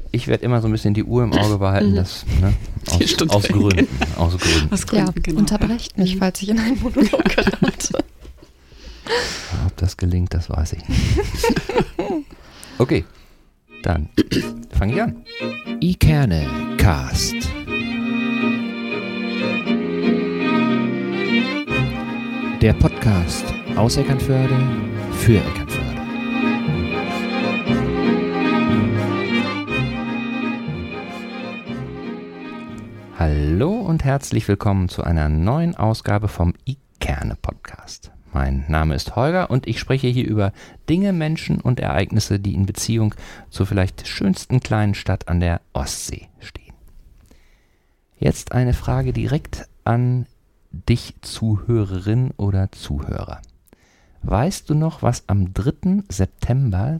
Ich werde immer so ein bisschen die Uhr im Auge behalten, das, ne, aus Gründen. Aus Gründen, genau. Unterbrecht mich, falls ich in einen Monolog gerate. Ob das gelingt, das weiß ich nicht. Okay, dann fange ich an. Ikerne Cast. Der Podcast aus Eckernförde für Eckernförde. Hallo und herzlich willkommen zu einer neuen Ausgabe vom Ikerne Podcast. Mein Name ist Holger und ich spreche hier über Dinge, Menschen und Ereignisse, die in Beziehung zur vielleicht schönsten kleinen Stadt an der Ostsee stehen. Jetzt eine Frage direkt an dich, Zuhörerin oder Zuhörer. Weißt du noch, was am 3. September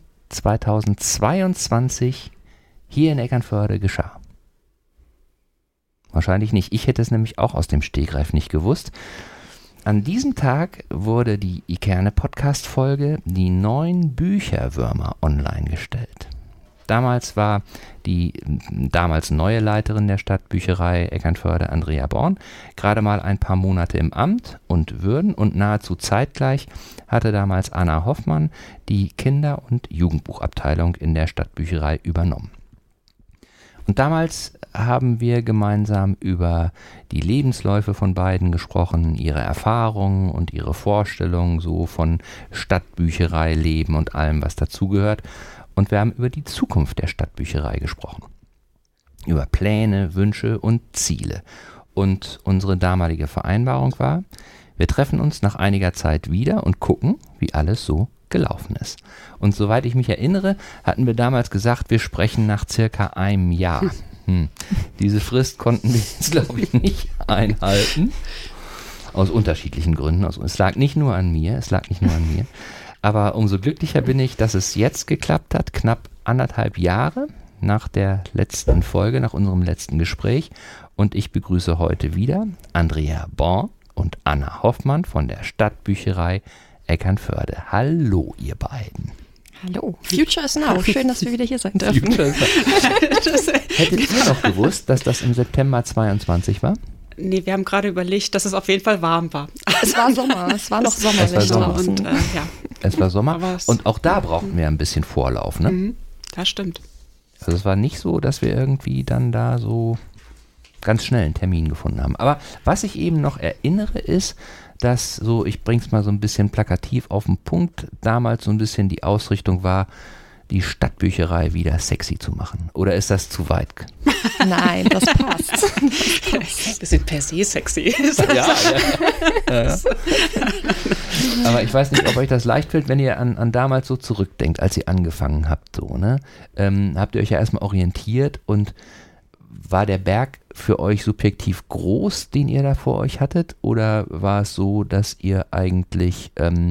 2022 hier in Eckernförde geschah? Wahrscheinlich nicht. Ich hätte es nämlich auch aus dem Stegreif nicht gewusst. An diesem Tag wurde die Ikerne-Podcast-Folge Die 9 Bücherwürmer online gestellt. Damals war die damals neue Leiterin der Stadtbücherei Eckernförde, Andrea Born, gerade mal ein paar Monate im Amt und Würden und nahezu zeitgleich hatte damals Anna Hoffmann die Kinder- und Jugendbuchabteilung in der Stadtbücherei übernommen. Und damals haben wir gemeinsam über die Lebensläufe von beiden gesprochen, ihre Erfahrungen und ihre Vorstellungen so von Stadtbücherei, Leben und allem, was dazugehört. Und wir haben über die Zukunft der Stadtbücherei gesprochen. Über Pläne, Wünsche und Ziele. Und unsere damalige Vereinbarung war, wir treffen uns nach einiger Zeit wieder und gucken, wie alles so gelaufen ist. Und soweit ich mich erinnere, hatten wir damals gesagt, wir sprechen nach circa einem Jahr. Diese Frist konnten wir jetzt, glaube ich, nicht einhalten. Aus unterschiedlichen Gründen. Also, es lag nicht nur an mir. Aber umso glücklicher bin ich, dass es jetzt geklappt hat, knapp 1,5 Jahre nach der letzten Folge, nach unserem letzten Gespräch. Und ich begrüße heute wieder Andrea Born und Anna Hoffmann von der Stadtbücherei Eckernförde. Hallo, ihr beiden. Hallo. Future is now. Schön, dass wir wieder hier sein dürfen. Hättet ihr noch gewusst, dass das im September 22 war? Nee, wir haben gerade überlegt, dass es auf jeden Fall warm war. Es war Sommer. Es war noch sommerlich draußen. Es war Sommer. Und auch da brauchten wir ein bisschen Vorlauf, ne? Das stimmt. Also es war nicht so, dass wir irgendwie dann da so ganz schnell einen Termin gefunden haben. Aber was ich eben noch erinnere ist, dass so, ich bring's mal so ein bisschen plakativ auf den Punkt, damals so ein bisschen die Ausrichtung war, die Stadtbücherei wieder sexy zu machen. Oder ist das zu weit? Nein, das passt. Wir sind per se sexy. Ja. Aber ich weiß nicht, ob euch das leicht fällt, wenn ihr an damals so zurückdenkt, als ihr angefangen habt. So, ne? Habt ihr euch ja erstmal orientiert und war der Berg für euch subjektiv groß, den ihr da vor euch hattet? Oder war es so, dass ihr eigentlich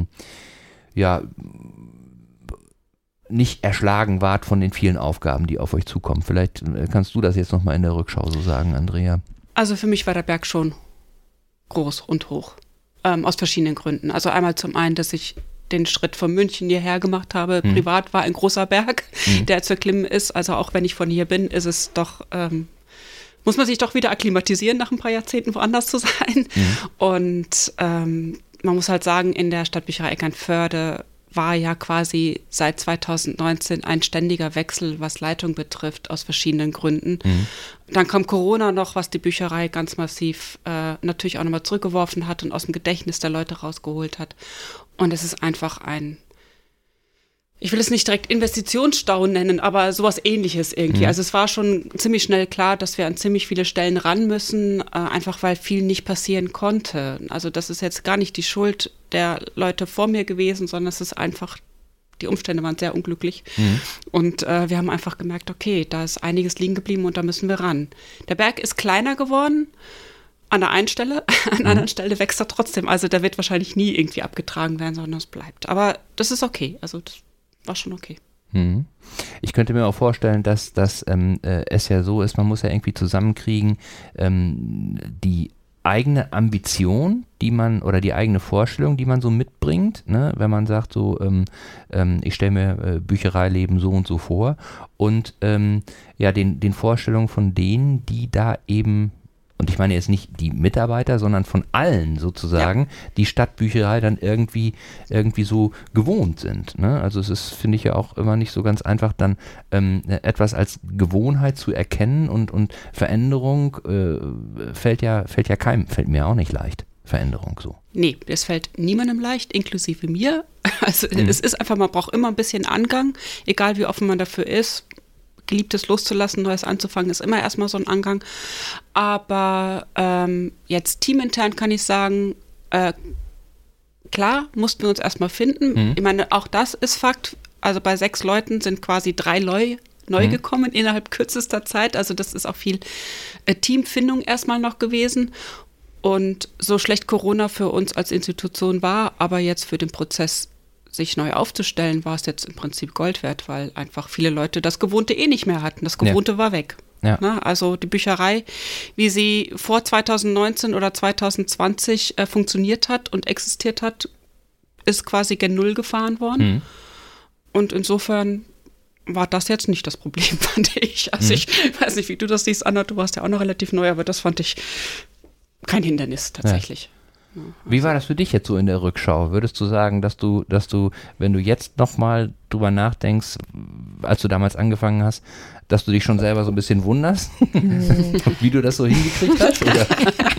nicht erschlagen wart von den vielen Aufgaben, die auf euch zukommen? Vielleicht kannst du das jetzt nochmal in der Rückschau so sagen, Andrea. Also für mich war der Berg schon groß und hoch. Aus verschiedenen Gründen. Also einmal zum einen, dass ich den Schritt von München hierher gemacht habe. Privat war ein großer Berg, der zu erklimmen ist. Also auch wenn ich von hier bin, ist es doch, muss man sich doch wieder akklimatisieren, nach ein paar Jahrzehnten woanders zu sein. Und man muss halt sagen, in der Stadtbücherei Eckernförde war ja quasi seit 2019 ein ständiger Wechsel, was Leitung betrifft, aus verschiedenen Gründen. Dann kam Corona noch, was die Bücherei ganz massiv natürlich auch nochmal zurückgeworfen hat und aus dem Gedächtnis der Leute rausgeholt hat. Und es ist einfach ich will es nicht direkt Investitionsstau nennen, aber sowas Ähnliches irgendwie. Also es war schon ziemlich schnell klar, dass wir an ziemlich viele Stellen ran müssen, einfach weil viel nicht passieren konnte. Also das ist jetzt gar nicht die Schuld der Leute vor mir gewesen, sondern es ist einfach, die Umstände waren sehr unglücklich. Und wir haben einfach gemerkt, okay, da ist einiges liegen geblieben und da müssen wir ran. Der Berg ist kleiner geworden. An der einen Stelle, an der anderen Stelle wächst er trotzdem. Also der wird wahrscheinlich nie irgendwie abgetragen werden, sondern es bleibt. Aber das ist okay. Also das war schon okay. Ich könnte mir auch vorstellen, dass es ja so ist, man muss ja irgendwie zusammenkriegen, die eigene Ambition, die man oder die eigene Vorstellung, die man so mitbringt, ne? Wenn man sagt so, ich stelle mir Büchereileben so und so vor und den Vorstellungen von denen, die da eben, und ich meine jetzt nicht die Mitarbeiter, sondern von allen sozusagen, die Stadtbücherei dann irgendwie so gewohnt sind. Ne? Also es ist, finde ich ja auch immer nicht so ganz einfach, dann etwas als Gewohnheit zu erkennen und Veränderung fällt mir auch nicht leicht. Veränderung so. Nee, es fällt niemandem leicht, inklusive mir. Also es ist einfach, man braucht immer ein bisschen Angang, egal wie offen man dafür ist. Geliebtes loszulassen, Neues anzufangen, ist immer erstmal so ein Angang. Aber jetzt teamintern kann ich sagen, klar, mussten wir uns erstmal finden. Ich meine, auch das ist Fakt. Also bei 6 Leuten sind quasi 3 neu gekommen innerhalb kürzester Zeit. Also das ist auch viel Teamfindung erstmal noch gewesen. Und so schlecht Corona für uns als Institution war, aber jetzt für den Prozess sich neu aufzustellen, war es jetzt im Prinzip Gold wert, weil einfach viele Leute das Gewohnte nicht mehr hatten. Das Gewohnte war weg. Ja. Na, also die Bücherei, wie sie vor 2019 oder 2020 funktioniert hat und existiert hat, ist quasi gen Null gefahren worden. Und insofern war das jetzt nicht das Problem, fand ich. Also ich weiß nicht, wie du das siehst, Anna, du warst ja auch noch relativ neu, aber das fand ich kein Hindernis tatsächlich. Ja. Wie war das für dich jetzt so in der Rückschau? Würdest du sagen, dass du, wenn du jetzt nochmal drüber nachdenkst, als du damals angefangen hast, dass du dich schon selber so ein bisschen wunderst, wie du das so hingekriegt hast? Oder?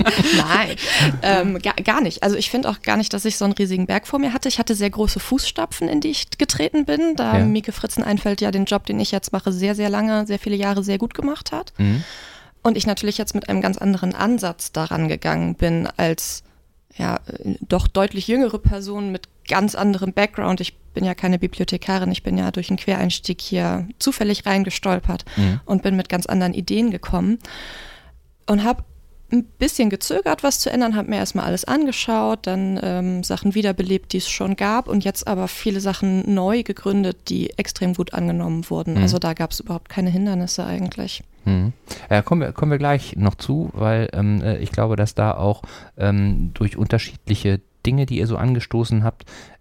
Nein, gar nicht. Also ich finde auch gar nicht, dass ich so einen riesigen Berg vor mir hatte. Ich hatte sehr große Fußstapfen, in die ich getreten bin, da Mieke Fritzen-Einfeld ja den Job, den ich jetzt mache, sehr, sehr lange, sehr viele Jahre sehr gut gemacht hat. Und ich natürlich jetzt mit einem ganz anderen Ansatz daran gegangen bin als doch deutlich jüngere Person mit ganz anderem Background. Ich bin ja keine Bibliothekarin, ich bin ja durch einen Quereinstieg hier zufällig reingestolpert und bin mit ganz anderen Ideen gekommen und habe ein bisschen gezögert, was zu ändern, habe mir erstmal alles angeschaut, dann Sachen wiederbelebt, die es schon gab und jetzt aber viele Sachen neu gegründet, die extrem gut angenommen wurden. Also da gab es überhaupt keine Hindernisse eigentlich. Ja, kommen wir gleich noch zu, weil ich glaube, dass da auch durch unterschiedliche Dinge, die ihr so angestoßen habt,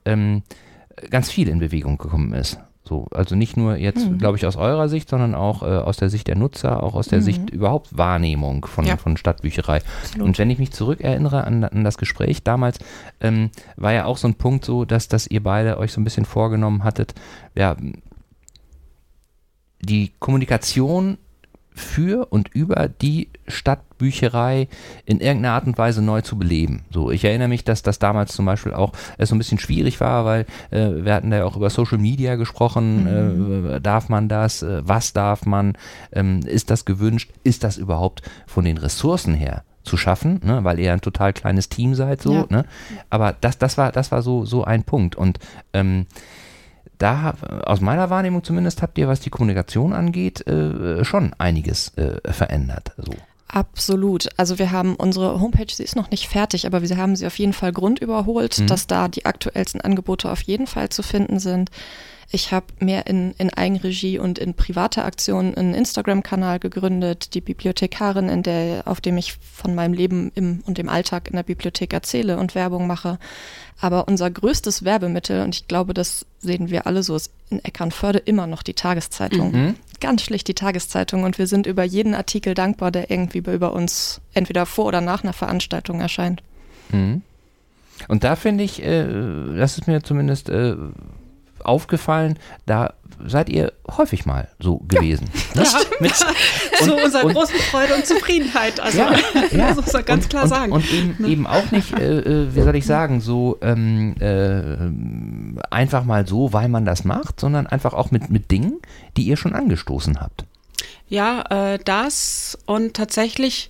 ganz viel in Bewegung gekommen ist. So, also nicht nur jetzt, glaube ich, aus eurer Sicht, sondern auch aus der Sicht der Nutzer, auch aus der Sicht überhaupt Wahrnehmung von Stadtbücherei. Absolut. Und wenn ich mich zurückerinnere an das Gespräch damals, war ja auch so ein Punkt so, dass ihr beide euch so ein bisschen vorgenommen hattet, die Kommunikation für und über die Stadtbücherei in irgendeiner Art und Weise neu zu beleben. So, ich erinnere mich, dass das damals zum Beispiel auch so ein bisschen schwierig war, weil wir hatten da ja auch über Social Media gesprochen, darf man das, was darf man, ist das gewünscht, ist das überhaupt von den Ressourcen her zu schaffen, ne, weil ihr ein total kleines Team seid, so, ne? Aber das war so ein Punkt und da, aus meiner Wahrnehmung zumindest, habt ihr, was die Kommunikation angeht, schon einiges verändert. So. Absolut. Also wir haben unsere Homepage, sie ist noch nicht fertig, aber wir haben sie auf jeden Fall grundüberholt, dass da die aktuellsten Angebote auf jeden Fall zu finden sind. Ich habe mehr in Eigenregie und in privater Aktion einen Instagram-Kanal gegründet, die Bibliothekarin, auf dem ich von meinem Leben und dem Alltag in der Bibliothek erzähle und Werbung mache. Aber unser größtes Werbemittel, und ich glaube, das sehen wir alle so, ist in Eckernförde immer noch die Tageszeitung. Ganz schlicht die Tageszeitung. Und wir sind über jeden Artikel dankbar, der irgendwie über uns entweder vor oder nach einer Veranstaltung erscheint. Und da finde ich, das ist mir zumindest aufgefallen, da seid ihr häufig mal so gewesen. Ja, ne? Mit zu unserer großen Freude und Zufriedenheit. Also das muss man ganz klar sagen. Und eben auch nicht, wie soll ich sagen, so einfach mal so, weil man das macht, sondern einfach auch mit Dingen, die ihr schon angestoßen habt. Ja, das und tatsächlich,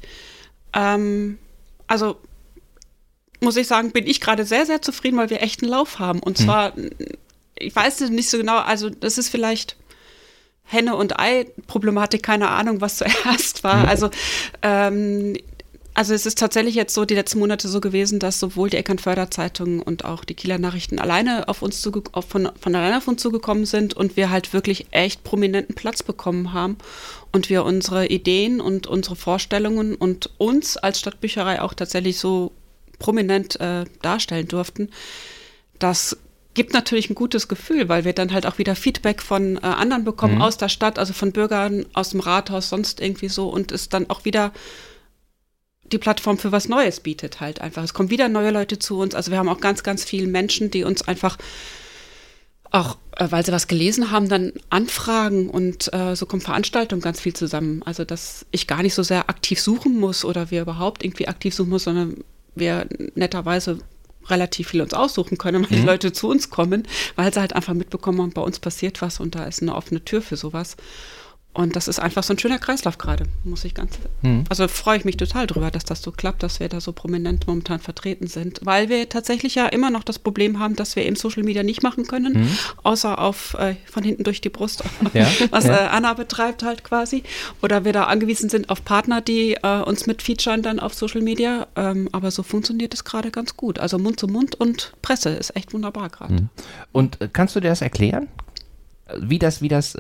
also muss ich sagen, bin ich gerade sehr, sehr zufrieden, weil wir echt einen Lauf haben. Und zwar ich weiß nicht so genau, also das ist vielleicht Henne- und Ei-Problematik, keine Ahnung, was zuerst war. Also Also es ist tatsächlich jetzt so die letzten Monate so gewesen, dass sowohl die Eckernförder-Zeitung und auch die Kieler Nachrichten alleine von alleine auf uns zugekommen sind und wir halt wirklich echt prominenten Platz bekommen haben und wir unsere Ideen und unsere Vorstellungen und uns als Stadtbücherei auch tatsächlich so prominent darstellen durften. Das gibt natürlich ein gutes Gefühl, weil wir dann halt auch wieder Feedback von anderen bekommen aus der Stadt, also von Bürgern, aus dem Rathaus, sonst irgendwie so und es dann auch wieder die Plattform für was Neues bietet halt einfach. Es kommen wieder neue Leute zu uns. Also wir haben auch ganz, ganz viele Menschen, die uns einfach auch, weil sie was gelesen haben, dann anfragen und so kommen Veranstaltungen ganz viel zusammen. Also dass ich gar nicht so sehr aktiv suchen muss oder wir überhaupt irgendwie aktiv suchen muss, sondern wir netterweise relativ viel uns aussuchen können, weil die Leute zu uns kommen, weil sie halt einfach mitbekommen haben, bei uns passiert was und da ist eine offene Tür für sowas. Und das ist einfach so ein schöner Kreislauf gerade, also freue ich mich total drüber, dass das so klappt, dass wir da so prominent momentan vertreten sind, weil wir tatsächlich ja immer noch das Problem haben, dass wir eben Social Media nicht machen können, außer von hinten durch die Brust, was Anna betreibt halt quasi, oder wir da angewiesen sind auf Partner, die uns mit featuren dann auf Social Media, aber so funktioniert es gerade ganz gut, also Mund zu Mund und Presse ist echt wunderbar gerade. Und kannst du dir das erklären? Wie das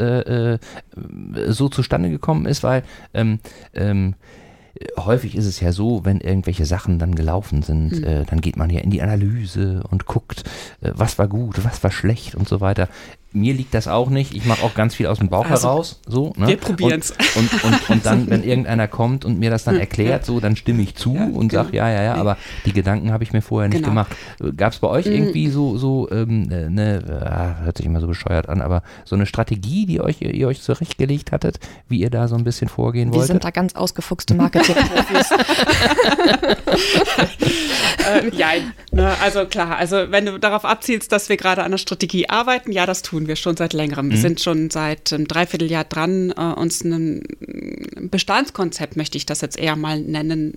so zustande gekommen ist, weil häufig ist es ja so, wenn irgendwelche Sachen dann gelaufen sind, dann geht man ja in die Analyse und guckt, was war gut, was war schlecht und so weiter. Mir liegt das auch nicht. Ich mache auch ganz viel aus dem Bauch heraus. So, ne? Wir probieren es. Und dann, wenn irgendeiner kommt und mir das dann erklärt, so, dann stimme ich zu und sage, ja, aber die Gedanken habe ich mir vorher nicht gemacht. Gab es bei euch irgendwie hört sich immer so bescheuert an, aber so eine Strategie, die ihr euch zurechtgelegt hattet, wie ihr da so ein bisschen vorgehen wolltet? Wir sind da ganz ausgefuchste Marketing-Profis. Also klar, also wenn du darauf abzielst, dass wir gerade an der Strategie arbeiten, ja, das tun wir schon seit längerem. Wir sind schon seit einem Dreivierteljahr dran, uns ein Bestandskonzept, möchte ich das jetzt eher mal nennen,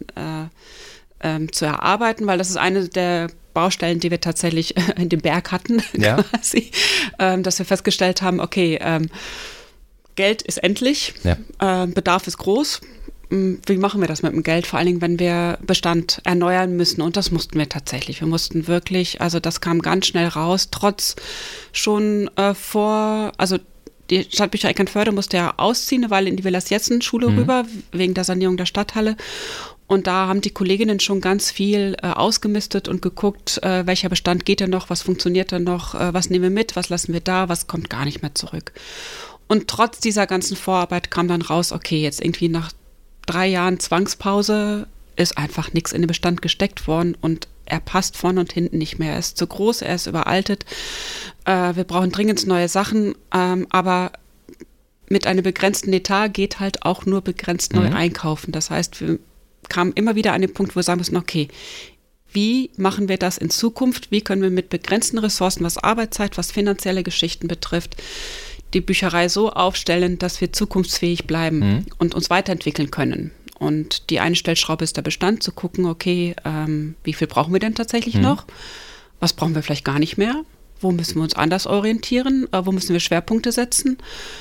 zu erarbeiten, weil das ist eine der Baustellen, die wir tatsächlich in dem Berg hatten, quasi, dass wir festgestellt haben, okay, Geld ist endlich, Bedarf ist groß. Wie machen wir das mit dem Geld? Vor allen Dingen, wenn wir Bestand erneuern müssen. Und das mussten wir tatsächlich. Wir mussten wirklich, also das kam ganz schnell raus, trotz schon also die Stadtbücherei Eckernförde musste ja ausziehen, eine Weile in die Villas-Jessen-Schule rüber, wegen der Sanierung der Stadthalle. Und da haben die Kolleginnen schon ganz viel ausgemistet und geguckt, welcher Bestand geht denn noch, was funktioniert denn noch, was nehmen wir mit, was lassen wir da, was kommt gar nicht mehr zurück. Und trotz dieser ganzen Vorarbeit kam dann raus, okay, jetzt irgendwie nach 3 Jahren Zwangspause ist einfach nichts in den Bestand gesteckt worden und er passt vorne und hinten nicht mehr. Er ist zu groß, er ist überaltet. Wir brauchen dringend neue Sachen, aber mit einem begrenzten Etat geht halt auch nur begrenzt neu einkaufen. Das heißt, wir kamen immer wieder an den Punkt, wo wir sagen müssen, okay, wie machen wir das in Zukunft? Wie können wir mit begrenzten Ressourcen, was Arbeitszeit, was finanzielle Geschichten betrifft, die Bücherei so aufstellen, dass wir zukunftsfähig bleiben und uns weiterentwickeln können. Und die eine Stellschraube ist der Bestand, zu gucken, okay, wie viel brauchen wir denn tatsächlich noch? Was brauchen wir vielleicht gar nicht mehr? Wo müssen wir uns anders orientieren? Wo müssen wir Schwerpunkte setzen?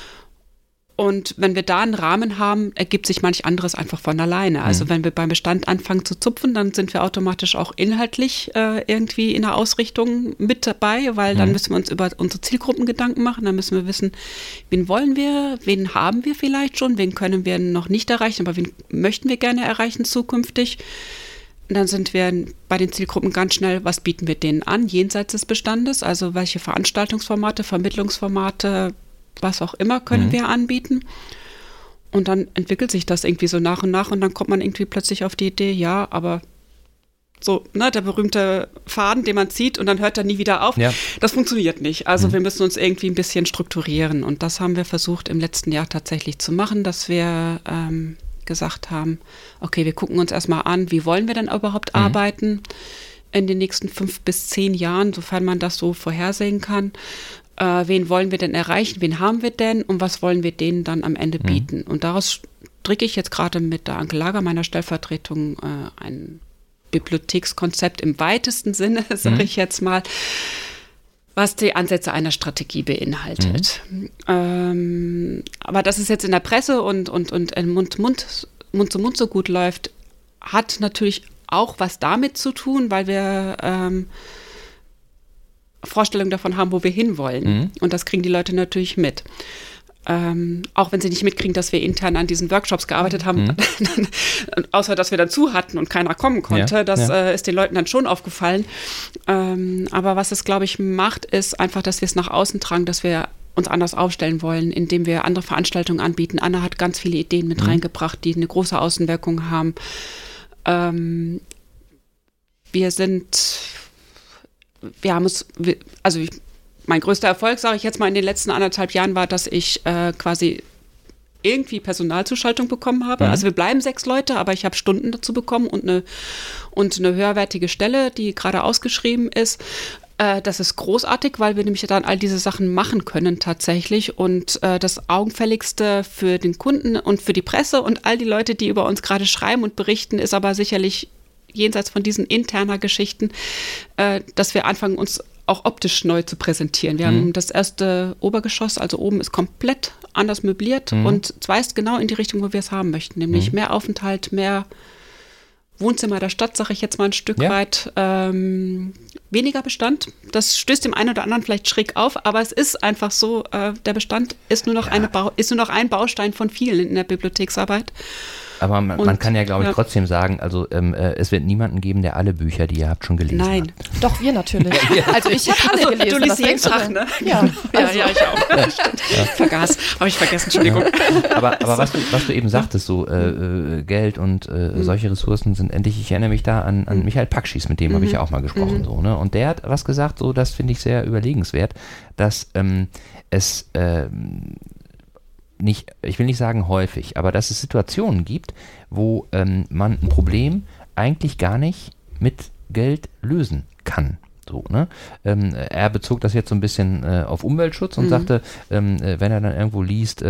Und wenn wir da einen Rahmen haben, ergibt sich manch anderes einfach von alleine. Also wenn wir beim Bestand anfangen zu zupfen, dann sind wir automatisch auch inhaltlich irgendwie in der Ausrichtung mit dabei, weil dann müssen wir uns über unsere Zielgruppen Gedanken machen. Dann müssen wir wissen, wen wollen wir, wen haben wir vielleicht schon, wen können wir noch nicht erreichen, aber wen möchten wir gerne erreichen zukünftig. Und dann sind wir bei den Zielgruppen ganz schnell, was bieten wir denen an, jenseits des Bestandes, also welche Veranstaltungsformate, Vermittlungsformate, was auch immer können wir anbieten. Und dann entwickelt sich das irgendwie so nach und nach und dann kommt man irgendwie plötzlich auf die Idee, ja, aber so, ne, der berühmte Faden, den man zieht und dann hört er nie wieder auf, das funktioniert nicht. Also wir müssen uns irgendwie ein bisschen strukturieren und das haben wir versucht im letzten Jahr tatsächlich zu machen, dass wir gesagt haben, okay, wir gucken uns erstmal an, wie wollen wir denn überhaupt arbeiten in den nächsten 5 bis 10 Jahren, sofern man das so vorhersehen kann. Wen wollen wir denn erreichen, wen haben wir denn und was wollen wir denen dann am Ende bieten. Und daraus stricke ich jetzt gerade mit der Anke Lager, meiner Stellvertretung, ein Bibliothekskonzept im weitesten Sinne, sage ich jetzt mal, was die Ansätze einer Strategie beinhaltet. Aber dass es jetzt in der Presse und Mund zu Mund so gut läuft, hat natürlich auch was damit zu tun, weil wir Vorstellungen davon haben, wo wir hinwollen. Und das kriegen die Leute natürlich mit. Auch wenn sie nicht mitkriegen, dass wir intern an diesen Workshops gearbeitet haben, außer dass wir dann zu hatten und keiner kommen konnte. Das ist den Leuten dann schon aufgefallen. Aber was es, glaube ich, macht, ist einfach, dass wir es nach außen tragen, dass wir uns anders aufstellen wollen, indem wir andere Veranstaltungen anbieten. Anna hat ganz viele Ideen mit reingebracht, die eine große Außenwirkung haben. Mein größter Erfolg, sage ich jetzt mal, in den letzten 1,5 Jahren war, dass ich quasi irgendwie Personalzuschaltung bekommen habe. Also wir bleiben 6 Leute, aber ich habe Stunden dazu bekommen und eine höherwertige Stelle, die gerade ausgeschrieben ist. Das ist großartig, weil wir nämlich dann all diese Sachen machen können tatsächlich. Und das Augenfälligste für den Kunden und für die Presse und all die Leute, die über uns gerade schreiben und berichten, ist aber sicherlich jenseits von diesen interner Geschichten, dass wir anfangen, uns auch optisch neu zu präsentieren. Wir haben das erste Obergeschoss, also oben ist komplett anders möbliert und es weist genau in die Richtung, wo wir es haben möchten, nämlich mehr Aufenthalt, mehr Wohnzimmer der Stadt, sage ich jetzt mal ein Stück weit, weniger Bestand. Das stößt dem einen oder anderen vielleicht schräg auf, aber es ist einfach so, der Bestand ist nur noch ein Baustein von vielen in der Bibliotheksarbeit. Aber man kann ja, glaube ich, trotzdem sagen, also es wird niemanden geben, der alle Bücher, die ihr habt, schon gelesen hat. Nein, doch, wir natürlich. Also ich habe alle gelesen. Du liest jeden Tag, ne? Ja, ich auch. Ja. Vergaß, habe ich vergessen, Entschuldigung. Aber was du eben sagtest, so Geld und solche Ressourcen sind endlich, ich erinnere mich da an Michael Pakschis, mit dem habe ich ja auch mal gesprochen, so, ne? Und der hat was gesagt, so, das finde ich sehr überlegenswert, dass es nicht, ich will nicht sagen häufig, aber dass es Situationen gibt, wo man ein Problem eigentlich gar nicht mit Geld lösen kann. So, ne? Er bezog das jetzt so ein bisschen auf Umweltschutz und sagte, wenn er dann irgendwo liest,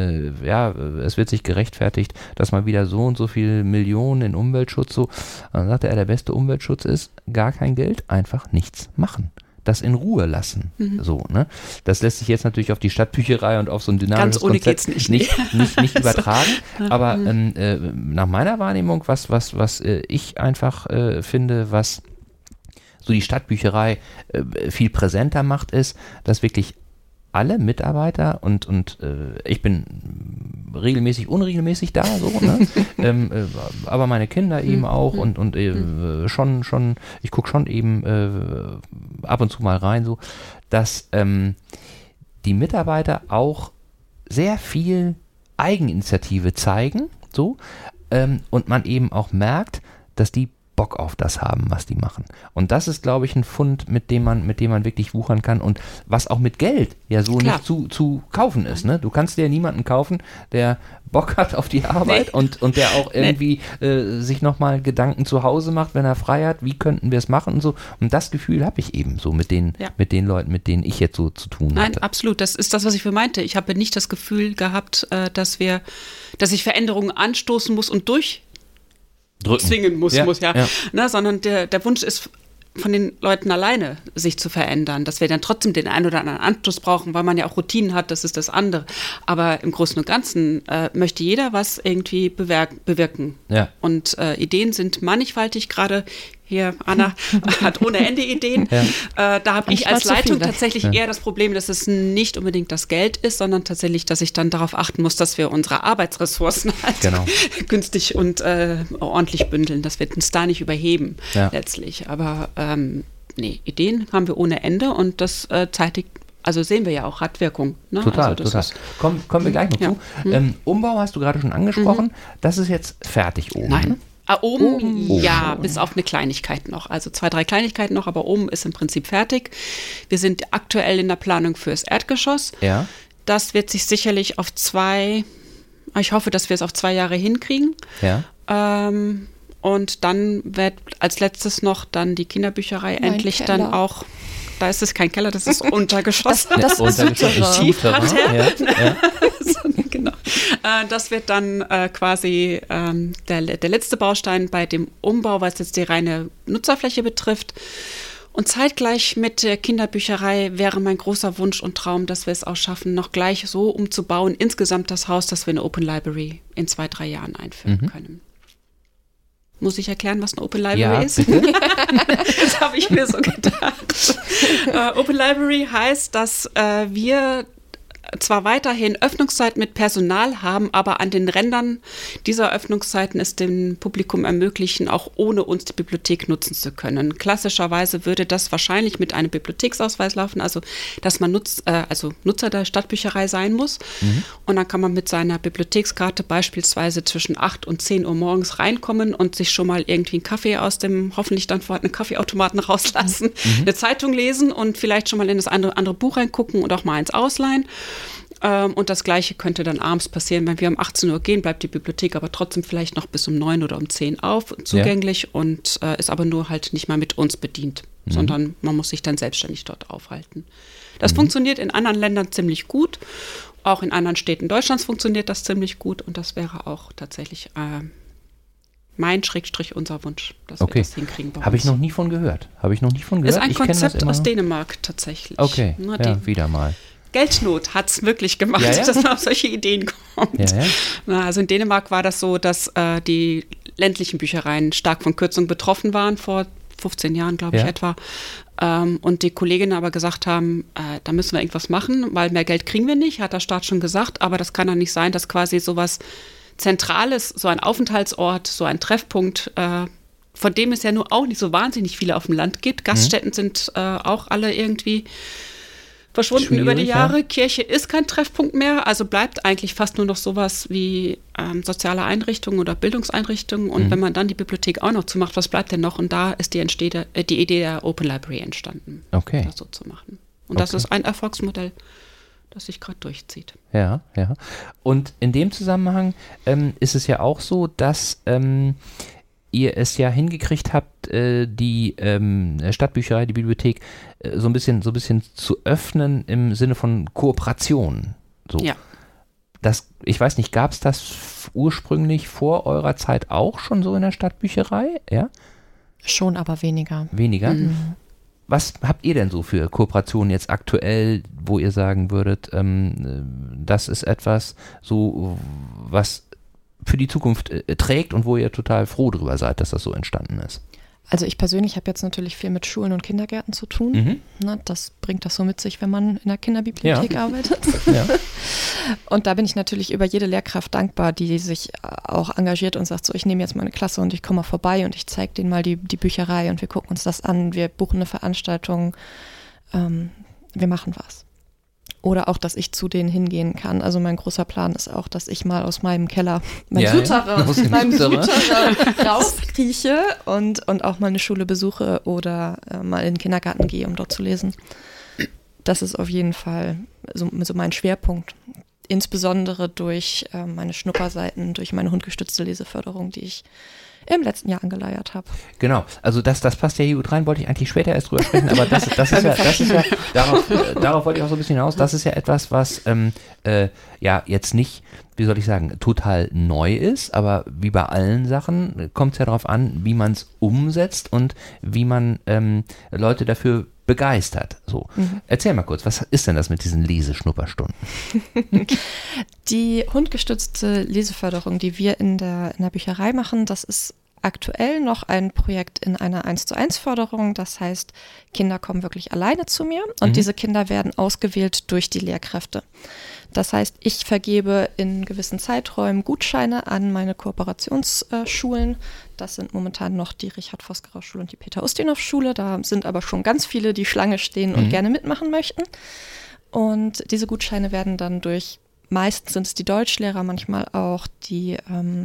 es wird sich gerechtfertigt, dass mal wieder so und so viel Millionen in Umweltschutz, so, dann sagte er, der beste Umweltschutz ist gar kein Geld, einfach nichts machen. Das in Ruhe lassen. So, ne? Das lässt sich jetzt natürlich auf die Stadtbücherei und auf so ein dynamisches Konzept nicht übertragen. Aber nach meiner Wahrnehmung, was ich einfach finde, was so die Stadtbücherei viel präsenter macht, ist, dass wirklich alle Mitarbeiter und ich bin regelmäßig, unregelmäßig da, so, ne? Aber meine Kinder eben auch und schon, ich gucke schon eben ab und zu mal rein, so, dass die Mitarbeiter auch sehr viel Eigeninitiative zeigen, so, und man eben auch merkt, dass die Bock auf das haben, was die machen. Und das ist, glaube ich, ein Fund, mit dem man wirklich wuchern kann und was auch mit Geld ja so nicht zu kaufen ist. Ne? Du kannst dir niemanden kaufen, der Bock hat auf die Arbeit und der auch irgendwie sich nochmal Gedanken zu Hause macht, wenn er frei hat, wie könnten wir es machen und so. Und das Gefühl habe ich eben so mit den Leuten, mit denen ich jetzt so zu tun hatte. Nein, absolut. Das ist das, was ich für meinte. Ich habe nicht das Gefühl gehabt, dass ich Veränderungen anstoßen muss und zwingen muss, ne, sondern der Wunsch ist von den Leuten alleine, sich zu verändern, dass wir dann trotzdem den einen oder anderen Anstoß brauchen, weil man ja auch Routinen hat, das ist das andere. Aber im Großen und Ganzen möchte jeder was irgendwie bewirken. Ja. Und Ideen sind mannigfaltig, gerade hier, Anna hat ohne Ende Ideen. Ja. Da habe ich als Leitung tatsächlich eher das Problem, dass es nicht unbedingt das Geld ist, sondern tatsächlich, dass ich dann darauf achten muss, dass wir unsere Arbeitsressourcen halt günstig und ordentlich bündeln, dass wir uns da nicht überheben letztlich. Aber Ideen haben wir ohne Ende und das zeitigt, also sehen wir ja auch, hat Wirkung. Ne? Total. Kommen wir gleich noch zu. Umbau hast du gerade schon angesprochen. Das ist jetzt fertig oben. Nein. Oben, ja, bis auf eine Kleinigkeit noch. Also 2, 3 Kleinigkeiten noch, aber oben ist im Prinzip fertig. Wir sind aktuell in der Planung fürs Erdgeschoss. Ja. Das wird sich sicherlich ich hoffe, dass wir es auf 2 Jahre hinkriegen. Ja. Und dann wird als letztes noch dann die Kinderbücherei endlich Keller. Dann auch. Da ist es kein Keller, das ist Untergeschoss. Das ist Tiefparterre. Ja. Genau. Das wird dann quasi der letzte Baustein bei dem Umbau, was jetzt die reine Nutzerfläche betrifft. Und zeitgleich mit der Kinderbücherei wäre mein großer Wunsch und Traum, dass wir es auch schaffen, noch gleich so umzubauen, insgesamt das Haus, dass wir eine Open Library in 2, 3 Jahren einführen können. Muss ich erklären, was eine Open Library ist? Bitte? Das habe ich mir so gedacht. Open Library heißt, dass wir zwar weiterhin Öffnungszeit mit Personal haben, aber an den Rändern dieser Öffnungszeiten es dem Publikum ermöglichen, auch ohne uns die Bibliothek nutzen zu können. Klassischerweise würde das wahrscheinlich mit einem Bibliotheksausweis laufen, also dass man Nutzer der Stadtbücherei sein muss. Und dann kann man mit seiner Bibliothekskarte beispielsweise zwischen 8 und 10 Uhr morgens reinkommen und sich schon mal irgendwie einen Kaffee aus dem hoffentlich dann vorhandenen Kaffeeautomaten rauslassen, eine Zeitung lesen und vielleicht schon mal in das andere Buch reingucken und auch mal eins ausleihen. Und das Gleiche könnte dann abends passieren. Wenn wir um 18 Uhr gehen, bleibt die Bibliothek aber trotzdem vielleicht noch bis um 9 oder um 10 zugänglich und ist aber nur halt nicht mal mit uns bedient, sondern man muss sich dann selbstständig dort aufhalten. Das funktioniert in anderen Ländern ziemlich gut. Auch in anderen Städten Deutschlands funktioniert das ziemlich gut und das wäre auch tatsächlich unser Wunsch, dass wir das hinkriegen bei uns. Habe ich noch nie von gehört. Ist ein Konzept aus Dänemark tatsächlich. Okay, wieder mal. Geldnot hat es wirklich gemacht, dass man auf solche Ideen kommt. Also in Dänemark war das so, dass die ländlichen Büchereien stark von Kürzungen betroffen waren, vor 15 Jahren, glaube ich, etwa. Und die Kolleginnen aber gesagt haben, da müssen wir irgendwas machen, weil mehr Geld kriegen wir nicht, hat der Staat schon gesagt. Aber das kann doch nicht sein, dass quasi sowas Zentrales, so ein Aufenthaltsort, so ein Treffpunkt, von dem es ja nur auch nicht so wahnsinnig viele auf dem Land gibt. Gaststätten sind auch alle irgendwie verschwunden über die Jahre. Kirche ist kein Treffpunkt mehr, also bleibt eigentlich fast nur noch sowas wie soziale Einrichtungen oder Bildungseinrichtungen. Und wenn man dann die Bibliothek auch noch zumacht, was bleibt denn noch? Und da ist die Idee der Open Library entstanden, das so zu machen. Und das ist ein Erfolgsmodell, das sich gerade durchzieht. Ja. Und in dem Zusammenhang ist es ja auch so, dass ihr es ja hingekriegt habt, die Stadtbücherei, die Bibliothek so ein bisschen zu öffnen im Sinne von Kooperation. So. Ja. Ich weiß nicht, gab es das ursprünglich vor eurer Zeit auch schon so in der Stadtbücherei? Ja? Schon, aber weniger. Weniger? Was habt ihr denn so für Kooperationen jetzt aktuell, wo ihr sagen würdet, das ist etwas, so was für die Zukunft trägt und wo ihr total froh drüber seid, dass das so entstanden ist? Also ich persönlich habe jetzt natürlich viel mit Schulen und Kindergärten zu tun. Ne, das bringt das so mit sich, wenn man in der Kinderbibliothek arbeitet. Ja. Und da bin ich natürlich über jede Lehrkraft dankbar, die sich auch engagiert und sagt, so, ich nehme jetzt mal eine Klasse und ich komme mal vorbei und ich zeige denen mal die Bücherei und wir gucken uns das an, wir buchen eine Veranstaltung, wir machen was. Oder auch, dass ich zu denen hingehen kann. Also mein großer Plan ist auch, dass ich mal aus meinem Keller, meinem Souterrain rauskrieche und auch mal eine Schule besuche oder mal in den Kindergarten gehe, um dort zu lesen. Das ist auf jeden Fall so mein Schwerpunkt. Insbesondere durch meine Schnupperseiten, durch meine hundgestützte Leseförderung, die ich im letzten Jahr angeleiert habe. Genau, also das passt ja hier gut rein, wollte ich eigentlich später erst drüber sprechen, aber das ist ja darauf wollte ich auch so ein bisschen hinaus, das ist ja etwas, was jetzt nicht, wie soll ich sagen, total neu ist, aber wie bei allen Sachen kommt es ja darauf an, wie man es umsetzt und wie man Leute dafür begeistert. So. Erzähl mal kurz, was ist denn das mit diesen Leseschnupperstunden? Die hundgestützte Leseförderung, die wir in der Bücherei machen, das ist aktuell noch ein Projekt in einer 1:1 Förderung. Das heißt, Kinder kommen wirklich alleine zu mir und diese Kinder werden ausgewählt durch die Lehrkräfte. Das heißt, ich vergebe in gewissen Zeiträumen Gutscheine an meine Kooperationsschulen. Das sind momentan noch die Richard-Vosgerau-Schule und die Peter-Ustinov-Schule. Da sind aber schon ganz viele, die Schlange stehen und gerne mitmachen möchten. Und diese Gutscheine werden dann meistens sind es die Deutschlehrer, manchmal auch die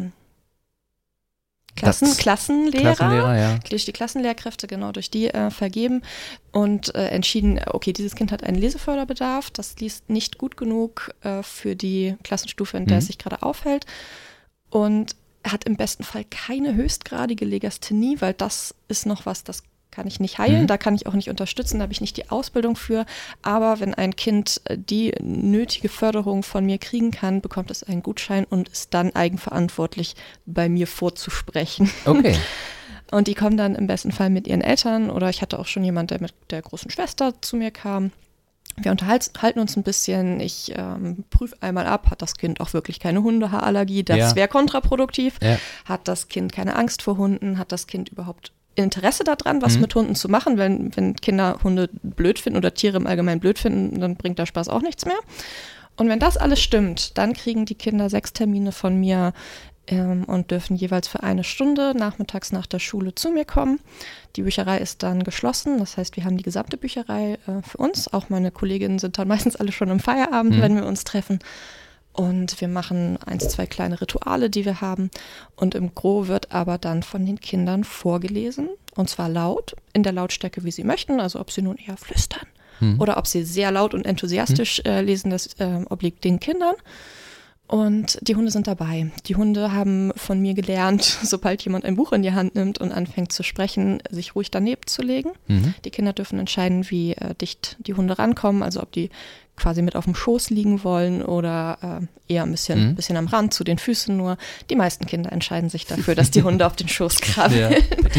Klassenlehrer, durch die Klassenlehrkräfte, genau, durch die vergeben und entschieden, okay, dieses Kind hat einen Leseförderbedarf, das liest nicht gut genug für die Klassenstufe, in der es sich gerade aufhält und hat im besten Fall keine höchstgradige Legasthenie, weil das ist noch was, das kann ich nicht heilen, da kann ich auch nicht unterstützen, da habe ich nicht die Ausbildung für. Aber wenn ein Kind die nötige Förderung von mir kriegen kann, bekommt es einen Gutschein und ist dann eigenverantwortlich bei mir vorzusprechen. Okay. Und die kommen dann im besten Fall mit ihren Eltern oder ich hatte auch schon jemanden, der mit der großen Schwester zu mir kam. Wir unterhalten uns ein bisschen, ich prüfe einmal ab, hat das Kind auch wirklich keine Hundehaarallergie, das wäre kontraproduktiv, hat das Kind keine Angst vor Hunden, hat das Kind überhaupt Interesse daran, was mit Hunden zu machen, wenn Kinder Hunde blöd finden oder Tiere im Allgemeinen blöd finden, dann bringt der Spaß auch nichts mehr. Und wenn das alles stimmt, dann kriegen die Kinder 6 Termine von mir und dürfen jeweils für 1 Stunde nachmittags nach der Schule zu mir kommen. Die Bücherei ist dann geschlossen, das heißt, wir haben die gesamte Bücherei für uns. Auch meine Kolleginnen sind dann meistens alle schon im Feierabend, wenn wir uns treffen. Und wir machen 1, 2 kleine Rituale, die wir haben. Und im Gros wird aber dann von den Kindern vorgelesen, und zwar laut, in der Lautstärke, wie sie möchten, also ob sie nun eher flüstern oder ob sie sehr laut und enthusiastisch lesen, das obliegt den Kindern. Und die Hunde sind dabei. Die Hunde haben von mir gelernt, sobald jemand ein Buch in die Hand nimmt und anfängt zu sprechen, sich ruhig daneben zu legen. Die Kinder dürfen entscheiden, wie dicht die Hunde rankommen, also ob die quasi mit auf dem Schoß liegen wollen oder eher ein bisschen am Rand, zu den Füßen nur. Die meisten Kinder entscheiden sich dafür, dass die Hunde auf den Schoß krabbeln.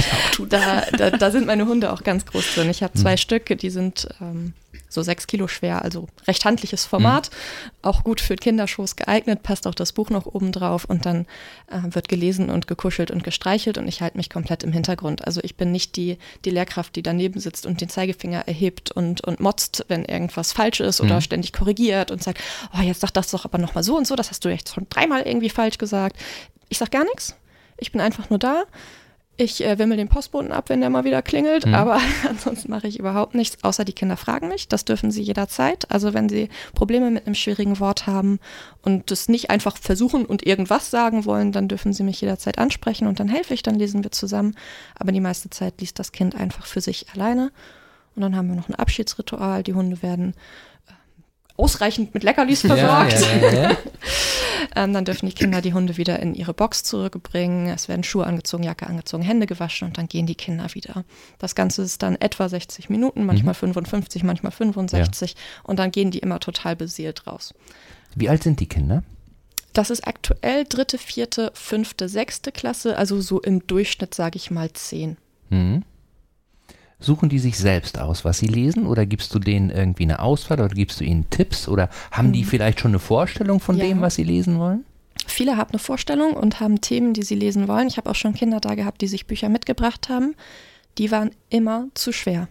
Da sind meine Hunde auch ganz groß drin. Ich habe 2 Stück, die sind so 6 Kilo schwer, also recht handliches Format, auch gut für den Kinderschoß geeignet, passt auch das Buch noch oben drauf und dann wird gelesen und gekuschelt und gestreichelt und ich halte mich komplett im Hintergrund. Also ich bin nicht die Lehrkraft, die daneben sitzt und den Zeigefinger erhebt und motzt, wenn irgendwas falsch ist oder ständig korrigiert und sagt, oh, jetzt sag das doch aber nochmal so und so, das hast du jetzt schon 3-mal irgendwie falsch gesagt. Ich sag gar nichts, ich bin einfach nur da. Ich wimmel den Postboten ab, wenn der mal wieder klingelt, aber ansonsten mache ich überhaupt nichts, außer die Kinder fragen mich. Das dürfen sie jederzeit. Also wenn sie Probleme mit einem schwierigen Wort haben und es nicht einfach versuchen und irgendwas sagen wollen, dann dürfen sie mich jederzeit ansprechen und dann helfe ich, dann lesen wir zusammen. Aber die meiste Zeit liest das Kind einfach für sich alleine. Und dann haben wir noch ein Abschiedsritual. Die Hunde werden ausreichend mit Leckerlis versorgt. Dann dürfen die Kinder die Hunde wieder in ihre Box zurückbringen. Es werden Schuhe angezogen, Jacke angezogen, Hände gewaschen und dann gehen die Kinder wieder. Das Ganze ist dann etwa 60 Minuten, manchmal 55, manchmal 65 und dann gehen die immer total beseelt raus. Wie alt sind die Kinder? Das ist aktuell 3., 4., 5., 6. Klasse, also so im Durchschnitt sage ich mal 10. Suchen die sich selbst aus, was sie lesen, oder gibst du denen irgendwie eine Auswahl oder gibst du ihnen Tipps oder haben die vielleicht schon eine Vorstellung von dem, was sie lesen wollen? Viele haben eine Vorstellung und haben Themen, die sie lesen wollen. Ich habe auch schon Kinder da gehabt, die sich Bücher mitgebracht haben. Die waren immer zu schwer.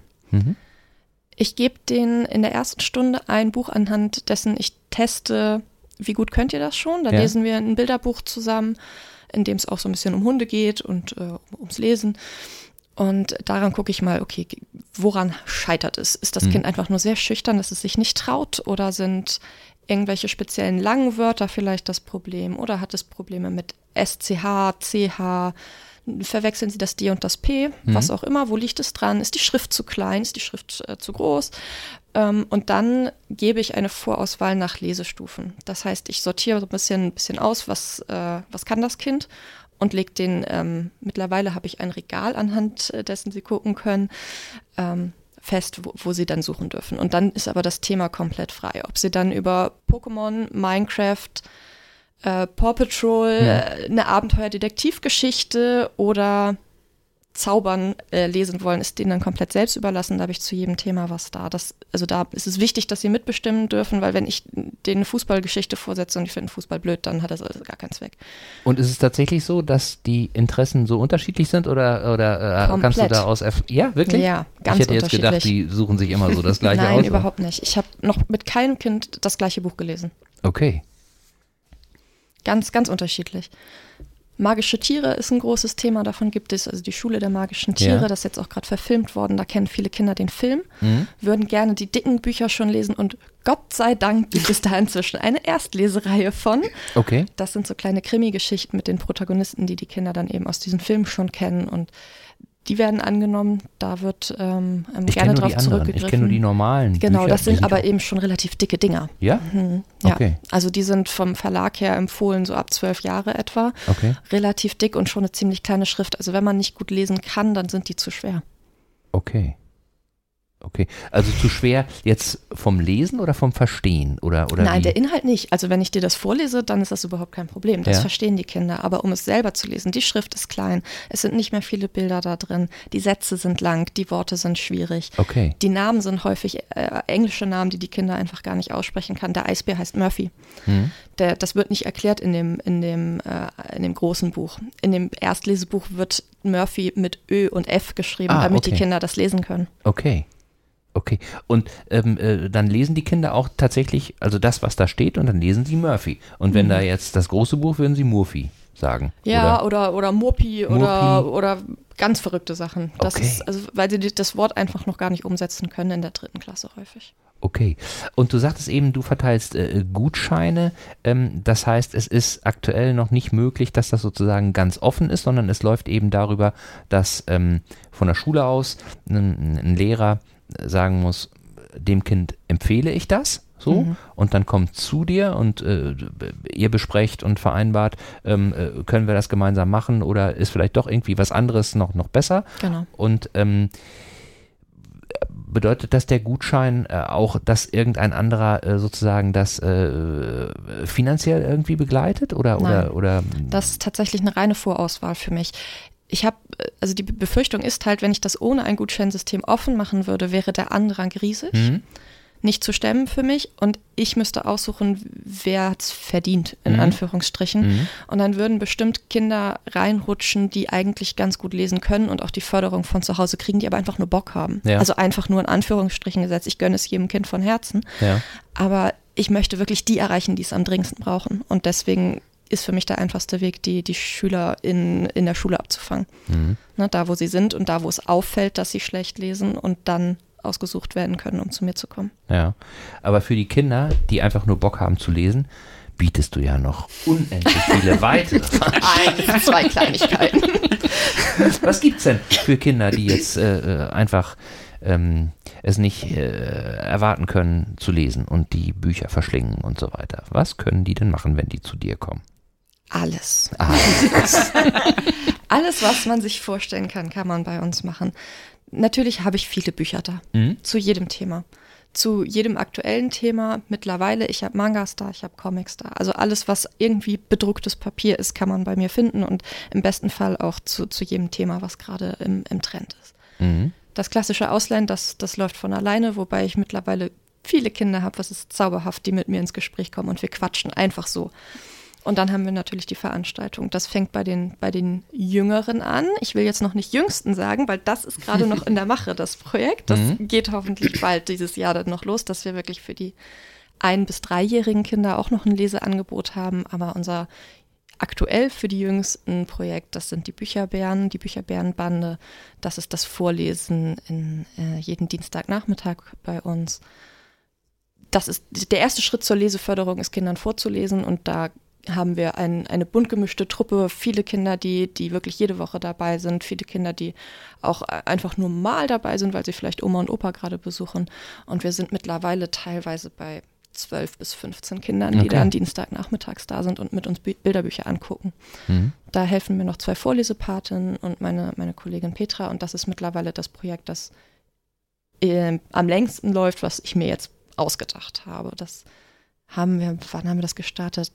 Ich gebe denen in der ersten Stunde ein Buch anhand dessen ich teste, wie gut könnt ihr das schon? Da lesen wir ein Bilderbuch zusammen, in dem es auch so ein bisschen um Hunde geht und ums Lesen. Und daran gucke ich mal, okay, woran scheitert es? Ist das Kind einfach nur sehr schüchtern, dass es sich nicht traut? Oder sind irgendwelche speziellen langen Wörter vielleicht das Problem? Oder hat es Probleme mit SCH, CH? Verwechseln Sie das D und das P? Was auch immer, wo liegt es dran? Ist die Schrift zu klein? Ist die Schrift zu groß? Und dann gebe ich eine Vorauswahl nach Lesestufen. Das heißt, ich sortiere so ein bisschen aus, was kann das Kind? Und legt den, mittlerweile habe ich ein Regal anhand dessen sie gucken können, fest, wo sie dann suchen dürfen. Und dann ist aber das Thema komplett frei. Ob sie dann über Pokémon, Minecraft, Paw Patrol, eine Abenteuer-Detektivgeschichte oder Zaubern lesen wollen, ist denen dann komplett selbst überlassen. Da habe ich zu jedem Thema was da. Also da ist es wichtig, dass sie mitbestimmen dürfen, weil wenn ich denen eine Fußballgeschichte vorsetze und die finden Fußball blöd, dann hat das also gar keinen Zweck. Und ist es tatsächlich so, dass die Interessen so unterschiedlich sind oder kannst du da aus... Ja, wirklich? Ja, ganz unterschiedlich. Ich hätte jetzt gedacht, die suchen sich immer so das Gleiche aus. Nein, überhaupt nicht. Ich habe noch mit keinem Kind das gleiche Buch gelesen. Okay. Ganz, ganz unterschiedlich. Magische Tiere ist ein großes Thema, davon gibt es, also die Schule der magischen Tiere, das ist jetzt auch gerade verfilmt worden, da kennen viele Kinder den Film, würden gerne die dicken Bücher schon lesen und Gott sei Dank gibt es da inzwischen eine Erstlesereihe von. Okay. Das sind so kleine Krimi-Geschichten mit den Protagonisten, die Kinder dann eben aus diesem Film schon kennen und die werden angenommen, da wird gerne drauf zurückgegriffen. Ich kenne nur die normalen Genau, Bücher, das sind aber eben schon relativ dicke Dinger. Ja? Ja, okay. Also die sind vom Verlag her empfohlen, so ab 12 Jahre etwa. Okay. Relativ dick und schon eine ziemlich kleine Schrift. Also wenn man nicht gut lesen kann, dann sind die zu schwer. Okay. Okay, also zu schwer jetzt vom Lesen oder vom Verstehen? Oder Nein, wie? der Inhalt nicht. Also wenn ich dir das vorlese, dann ist das überhaupt kein Problem. Das verstehen die Kinder. Aber um es selber zu lesen, die Schrift ist klein, es sind nicht mehr viele Bilder da drin, die Sätze sind lang, die Worte sind schwierig. Okay. Die Namen sind häufig englische Namen, die Kinder einfach gar nicht aussprechen kann. Der Eisbär heißt Murphy. Das wird nicht erklärt in dem großen Buch. In dem Erstlesebuch wird Murphy mit Ö und F geschrieben, damit die Kinder das lesen können. Okay. Und dann lesen die Kinder auch tatsächlich, also das, was da steht, und dann lesen sie Murphy. Und wenn da jetzt das große Buch, würden sie Murphy sagen. Ja, oder Murphy oder ganz verrückte Sachen. Das ist, also, weil sie das Wort einfach noch gar nicht umsetzen können in der 3. Klasse häufig. Okay. Und du sagtest eben, du verteilst Gutscheine. Das heißt, es ist aktuell noch nicht möglich, dass das sozusagen ganz offen ist, sondern es läuft eben darüber, dass von der Schule aus ein Lehrer sagen muss, dem Kind empfehle ich das, so, und dann kommt zu dir und ihr besprecht und vereinbart, können wir das gemeinsam machen oder ist vielleicht doch irgendwie was anderes noch besser. Genau. Und bedeutet das der Gutschein auch, dass irgendein anderer sozusagen das finanziell irgendwie begleitet oder? Das ist tatsächlich eine reine Vorauswahl für mich. Also die Befürchtung ist halt, wenn ich das ohne ein Gutscheinsystem offen machen würde, wäre der Andrang riesig, nicht zu stemmen für mich und ich müsste aussuchen, wer es verdient, in Anführungsstrichen. Und dann würden bestimmt Kinder reinrutschen, die eigentlich ganz gut lesen können und auch die Förderung von zu Hause kriegen, die aber einfach nur Bock haben. Ja. Also einfach nur in Anführungsstrichen gesetzt, ich gönne es jedem Kind von Herzen. Ja. Aber ich möchte wirklich die erreichen, die es am dringendsten brauchen. Und deswegen ist für mich der einfachste Weg, die Schüler in der Schule abzufangen. Ne, da, wo sie sind und da, wo es auffällt, dass sie schlecht lesen und dann ausgesucht werden können, um zu mir zu kommen. Ja, aber für die Kinder, die einfach nur Bock haben zu lesen, bietest du ja noch unendlich viele weitere. 1, 2 Kleinigkeiten. Was gibt's denn für Kinder, die jetzt einfach es nicht erwarten können zu lesen und die Bücher verschlingen und so weiter? Was können die denn machen, wenn die zu dir kommen? Alles. Alles, was man sich vorstellen kann man bei uns machen. Natürlich habe ich viele Bücher da, zu jedem Thema. Zu jedem aktuellen Thema mittlerweile. Ich habe Mangas da, ich habe Comics da. Also alles, was irgendwie bedrucktes Papier ist, kann man bei mir finden und im besten Fall auch zu jedem Thema, was gerade im Trend ist. Das klassische Ausleihen, das läuft von alleine, wobei ich mittlerweile viele Kinder habe, was ist zauberhaft, die mit mir ins Gespräch kommen und wir quatschen einfach so. Und dann haben wir natürlich die Veranstaltung. Das fängt bei den Jüngeren an. Ich will jetzt noch nicht Jüngsten sagen, weil das ist gerade noch in der Mache, das Projekt. Das geht hoffentlich bald dieses Jahr dann noch los, dass wir wirklich für die 1- bis 3-jährigen Kinder auch noch ein Leseangebot haben. Aber unser aktuell für die Jüngsten Projekt, das sind die Bücherbären, die Bücherbärenbande. Das ist das Vorlesen jeden Dienstagnachmittag bei uns. Das ist der erste Schritt zur Leseförderung, ist Kindern vorzulesen und da haben wir eine bunt gemischte Truppe, viele Kinder, die wirklich jede Woche dabei sind, viele Kinder, die auch einfach nur mal dabei sind, weil sie vielleicht Oma und Opa gerade besuchen. Und wir sind mittlerweile teilweise bei 12 bis 15 Kindern, die dann Dienstagnachmittags da sind und mit uns Bilderbücher angucken. Da helfen mir noch 2 Vorlesepatinnen und meine Kollegin Petra und das ist mittlerweile das Projekt, das am längsten läuft, was ich mir jetzt ausgedacht habe. Wann haben wir das gestartet?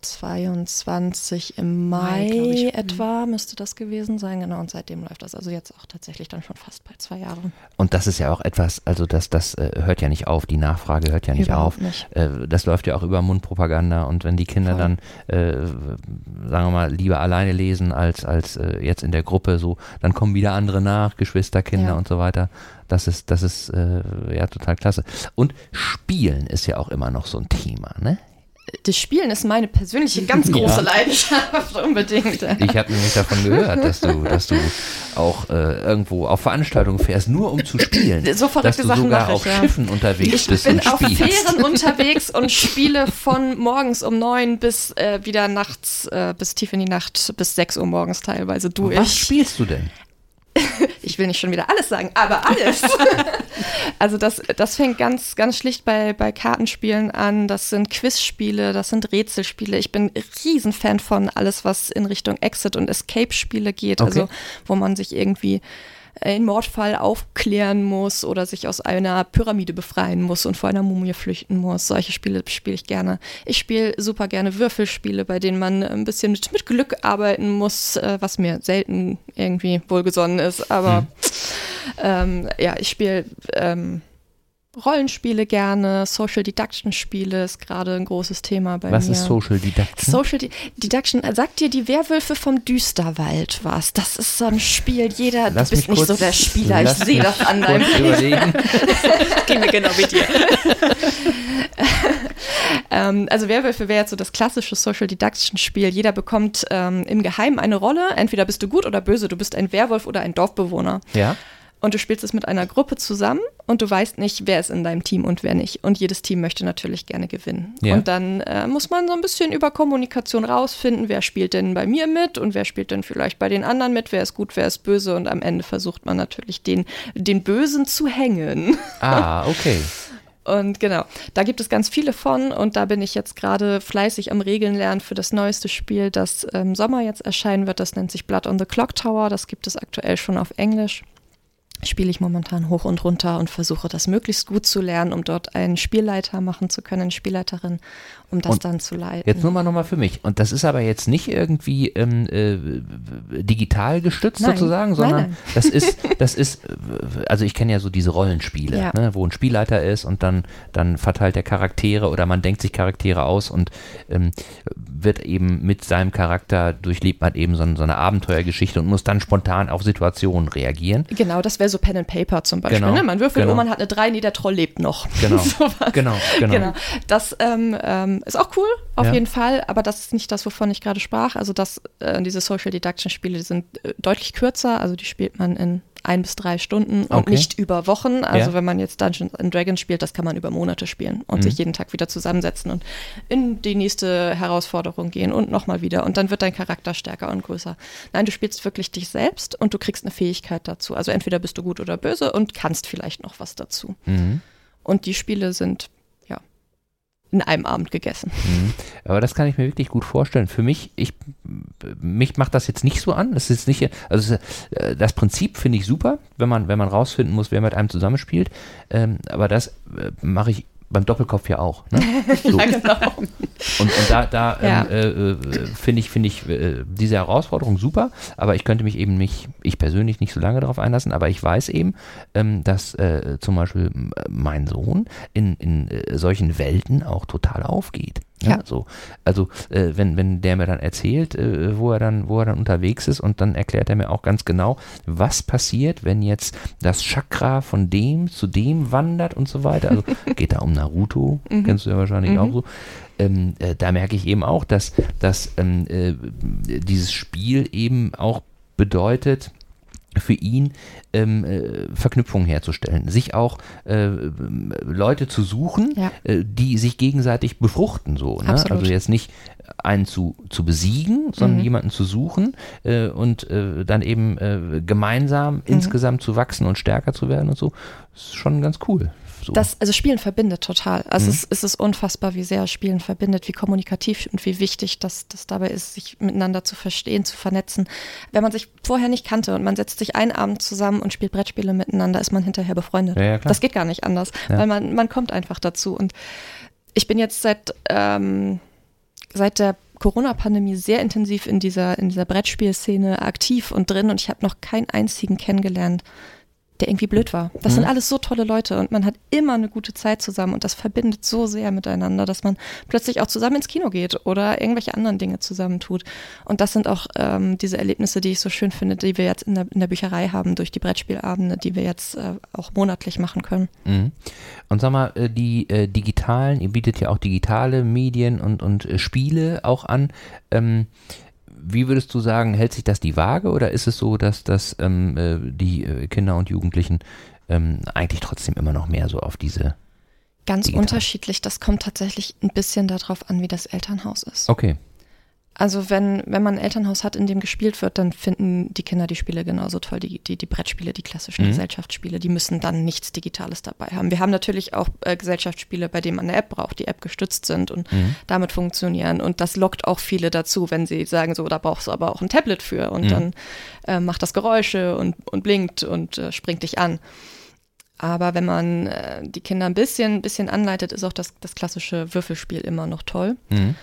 22 im Mai etwa müsste das gewesen sein, genau. Und seitdem läuft das also jetzt auch tatsächlich dann schon fast bei 2 Jahren. Und das ist ja auch etwas, also das hört ja nicht auf, die Nachfrage hört ja nicht auf. Nicht. Das läuft ja auch über Mundpropaganda und wenn die Kinder dann, sagen wir mal, lieber alleine lesen als jetzt in der Gruppe so, dann kommen wieder andere nach, Geschwisterkinder und so weiter. Das ist ja total klasse. Und Spielen ist ja auch immer noch so ein Thema, ne? Das Spielen ist meine persönliche ganz große Leidenschaft, unbedingt. Ich habe nämlich davon gehört, dass du auch irgendwo auf Veranstaltungen fährst, nur um zu spielen. So verrückte Sachen mache ich, dass du sogar auf Schiffen unterwegs bist und spielst. Ich bin auf Fähren unterwegs und spiele von morgens um 9 bis wieder nachts, bis tief in die Nacht, bis 6 Uhr morgens teilweise. Was spielst du denn? Ich will nicht schon wieder alles sagen, aber alles. Also das fängt ganz, ganz schlicht bei Kartenspielen an. Das sind Quizspiele, das sind Rätselspiele. Ich bin Riesenfan von alles, was in Richtung Exit- und Escape-Spiele geht. Okay. Also wo man sich irgendwie einen Mordfall aufklären muss oder sich aus einer Pyramide befreien muss und vor einer Mumie flüchten muss. Solche Spiele spiele ich gerne. Ich spiele super gerne Würfelspiele, bei denen man ein bisschen mit Glück arbeiten muss, was mir selten irgendwie wohlgesonnen ist. Aber ich spiele Rollenspiele gerne, Social Deduction Spiele ist gerade ein großes Thema bei mir. Was ist Social Deduction? Social Deduction, sagt dir die Werwölfe vom Düsterwald was? Das ist so ein Spiel, du bist nicht so der Spieler, ich sehe das an deinem überlegen. Gehen wir genau wie dir. Also Werwölfe wäre jetzt so das klassische Social Deduction Spiel. Jeder bekommt im Geheimen eine Rolle, entweder bist du gut oder böse, du bist ein Werwolf oder ein Dorfbewohner. Ja. Und du spielst es mit einer Gruppe zusammen und du weißt nicht, wer ist in deinem Team und wer nicht. Und jedes Team möchte natürlich gerne gewinnen. Ja. Und dann muss man so ein bisschen über Kommunikation rausfinden, wer spielt denn bei mir mit und wer spielt denn vielleicht bei den anderen mit, wer ist gut, wer ist böse. Und am Ende versucht man natürlich den Bösen zu hängen. Ah, okay. Und genau, da gibt es ganz viele von und da bin ich jetzt gerade fleißig am Regeln lernen für das neueste Spiel, das im Sommer jetzt erscheinen wird. Das nennt sich Blood on the Clock Tower. Das gibt es aktuell schon auf Englisch. Spiele ich momentan hoch und runter und versuche das möglichst gut zu lernen, um dort einen Spielleiter machen zu können, eine Spielleiterin, um das dann zu leiten. Jetzt nur mal für mich. Und das ist aber jetzt nicht irgendwie digital gestützt sozusagen, sondern nein. Das ist, also ich kenne ja so diese Rollenspiele, ne, wo ein Spielleiter ist und dann verteilt er Charaktere oder man denkt sich Charaktere aus und wird eben mit seinem Charakter, durchlebt man eben so eine Abenteuergeschichte und muss dann spontan auf Situationen reagieren. Genau, das wäre so Pen and Paper zum Beispiel. Genau, ne? Man würfelt man hat eine 3, nee, der Troll lebt noch. Genau, genau. Das ist auch cool, auf jeden Fall, aber das ist nicht das, wovon ich gerade sprach. Also diese Social Deduction Spiele, die sind deutlich kürzer, also die spielt man in 1 bis 3 Stunden und nicht über Wochen. Also wenn man jetzt Dungeons & Dragons spielt, das kann man über Monate spielen und sich jeden Tag wieder zusammensetzen und in die nächste Herausforderung gehen und nochmal wieder. Und dann wird dein Charakter stärker und größer. Nein, du spielst wirklich dich selbst und du kriegst eine Fähigkeit dazu. Also entweder bist du gut oder böse und kannst vielleicht noch was dazu. Mhm. Und die Spiele sind in einem Abend gegessen. Aber das kann ich mir wirklich gut vorstellen. Für mich, mich macht das jetzt nicht so an. Das ist nicht, also das Prinzip finde ich super, wenn man rausfinden muss, wer mit einem zusammenspielt. Aber das mache ich beim Doppelkopf ja auch. Ne? So. Ja, genau. Und da finde ich diese Herausforderung super, aber ich könnte mich eben ich persönlich nicht so lange darauf einlassen, aber ich weiß eben, dass zum Beispiel mein Sohn in solchen Welten auch total aufgeht. Ja. So. Also wenn der mir dann erzählt, wo er dann unterwegs ist und dann erklärt er mir auch ganz genau, was passiert, wenn jetzt das Chakra von dem zu dem wandert und so weiter. Also geht da um Naruto, kennst du ja wahrscheinlich auch so. Da merke ich eben auch, dass dieses Spiel eben auch bedeutet, für ihn Verknüpfungen herzustellen, sich auch Leute zu suchen, die sich gegenseitig befruchten. So, ne? Also jetzt nicht einen zu besiegen, sondern jemanden zu suchen und dann eben gemeinsam insgesamt zu wachsen und stärker zu werden und so. Das ist schon ganz cool. So. Also Spielen verbindet total. Also es ist unfassbar, wie sehr Spielen verbindet, wie kommunikativ und wie wichtig das dabei ist, sich miteinander zu verstehen, zu vernetzen. Wenn man sich vorher nicht kannte und man setzt sich einen Abend zusammen und spielt Brettspiele miteinander, ist man hinterher befreundet. Ja, das geht gar nicht anders, weil man kommt einfach dazu. Und ich bin jetzt seit der Corona-Pandemie sehr intensiv in dieser Brettspielszene aktiv und drin und ich habe noch keinen einzigen kennengelernt, der irgendwie blöd war. Das sind alles so tolle Leute und man hat immer eine gute Zeit zusammen und das verbindet so sehr miteinander, dass man plötzlich auch zusammen ins Kino geht oder irgendwelche anderen Dinge zusammen tut. Und das sind auch diese Erlebnisse, die ich so schön finde, die wir jetzt in der Bücherei haben, durch die Brettspielabende, die wir jetzt auch monatlich machen können. Und sag mal, die digitalen, ihr bietet ja auch digitale Medien und Spiele auch an. Wie würdest du sagen, hält sich das die Waage oder ist es so, dass die Kinder und Jugendlichen eigentlich trotzdem immer noch mehr so auf diese Ganz unterschiedlich, das kommt tatsächlich ein bisschen darauf an, wie das Elternhaus ist. Okay. Also wenn man ein Elternhaus hat, in dem gespielt wird, dann finden die Kinder die Spiele genauso toll, die Brettspiele, die klassischen Gesellschaftsspiele, die müssen dann nichts Digitales dabei haben. Wir haben natürlich auch Gesellschaftsspiele, bei denen man eine App braucht, die App gestützt sind und damit funktionieren. Und das lockt auch viele dazu, wenn sie sagen, so, da brauchst du aber auch ein Tablet für und dann macht das Geräusche und blinkt und springt dich an. Aber wenn man die Kinder ein bisschen anleitet, ist auch das klassische Würfelspiel immer noch toll.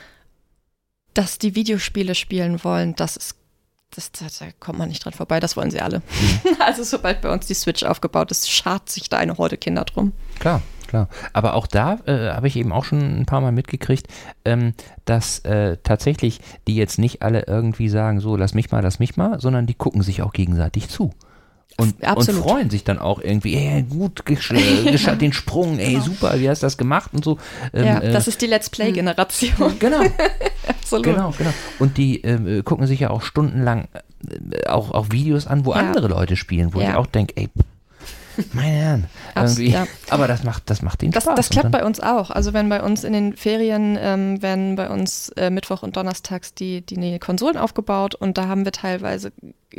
Dass die Videospiele spielen wollen, da kommt man nicht dran vorbei, das wollen sie alle. Also sobald bei uns die Switch aufgebaut ist, schart sich da eine Horde Kinder drum. Klar. Aber auch da habe ich eben auch schon ein paar Mal mitgekriegt, dass tatsächlich die jetzt nicht alle irgendwie sagen, so lass mich mal, sondern die gucken sich auch gegenseitig zu. Und freuen sich dann auch irgendwie, ey, gut geschafft, den Sprung, ey, super, wie hast du das gemacht und so. Das ist die Let's Play-Generation. Genau. Absolut. Genau. Und die gucken sich ja auch stundenlang auch Videos an, wo andere Leute spielen, wo ich auch denke, ey, meine Herren, irgendwie. Aber das macht den Spaß. Das klappt bei uns auch. Also wenn bei uns in den Ferien werden bei uns Mittwoch und Donnerstags die Konsolen aufgebaut und da haben wir teilweise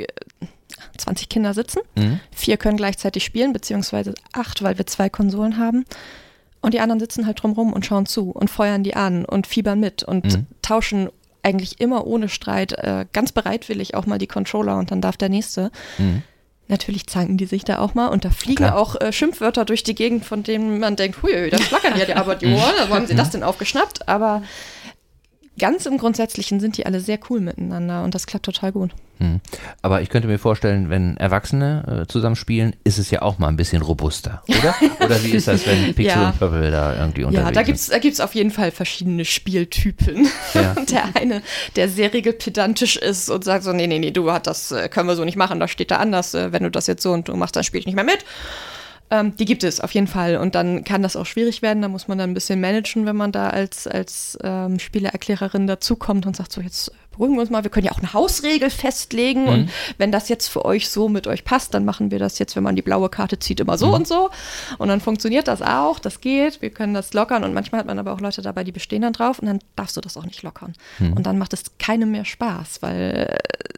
20 Kinder sitzen. 4 können gleichzeitig spielen, beziehungsweise 8, weil wir 2 Konsolen haben. Und die anderen sitzen halt drumrum und schauen zu und feuern die an und fiebern mit und tauschen eigentlich immer ohne Streit ganz bereitwillig auch mal die Controller und dann darf der Nächste. Natürlich zanken die sich da auch mal und da fliegen auch Schimpfwörter durch die Gegend, von denen man denkt, hui, da flackern ja aber die Ohren, wo haben sie das denn aufgeschnappt? Aber ganz im Grundsätzlichen sind die alle sehr cool miteinander und das klappt total gut. Aber ich könnte mir vorstellen, wenn Erwachsene zusammenspielen, ist es ja auch mal ein bisschen robuster, oder? Oder wie ist das, wenn Pixel und Purple da irgendwie unterwegs sind? Da gibt's auf jeden Fall verschiedene Spieltypen. Ja. Der eine, der sehr regelpedantisch ist und sagt so, nee, das können wir so nicht machen, das steht da anders, wenn du das jetzt so und du machst, dann spiel ich nicht mehr mit. Die gibt es auf jeden Fall und dann kann das auch schwierig werden, da muss man dann ein bisschen managen, wenn man da als Spielererklärerin dazukommt und sagt so, jetzt beruhigen wir uns mal, wir können ja auch eine Hausregel festlegen und wenn das jetzt für euch so mit euch passt, dann machen wir das jetzt, wenn man die blaue Karte zieht, immer so und so und dann funktioniert das auch, das geht, wir können das lockern und manchmal hat man aber auch Leute dabei, die bestehen dann drauf und dann darfst du das auch nicht lockern und dann macht es keinem mehr Spaß, weil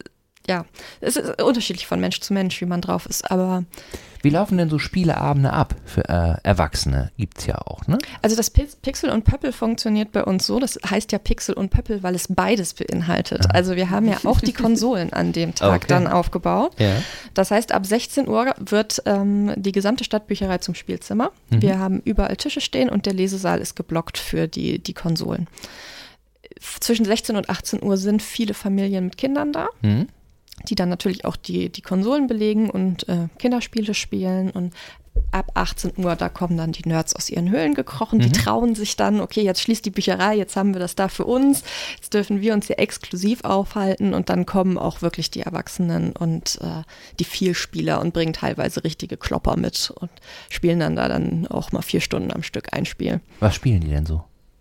es ist unterschiedlich von Mensch zu Mensch, wie man drauf ist, aber wie laufen denn so Spieleabende ab für Erwachsene? Gibt's ja auch, ne? Also das Pixel und Pöppel funktioniert bei uns so, das heißt ja Pixel und Pöppel, weil es beides beinhaltet. Also wir haben ja auch die Konsolen an dem Tag dann aufgebaut. Ja. Das heißt, ab 16 Uhr wird die gesamte Stadtbücherei zum Spielzimmer. Wir haben überall Tische stehen und der Lesesaal ist geblockt für die Konsolen. Zwischen 16 und 18 Uhr sind viele Familien mit Kindern da. Die dann natürlich auch die Konsolen belegen und Kinderspiele spielen und ab 18 Uhr, da kommen dann die Nerds aus ihren Höhlen gekrochen, die trauen sich dann, okay, jetzt schließt die Bücherei, jetzt haben wir das da für uns, jetzt dürfen wir uns hier exklusiv aufhalten und dann kommen auch wirklich die Erwachsenen und die Vielspieler und bringen teilweise richtige Klopper mit und spielen dann auch mal 4 Stunden am Stück ein Spiel. Was spielen die denn so?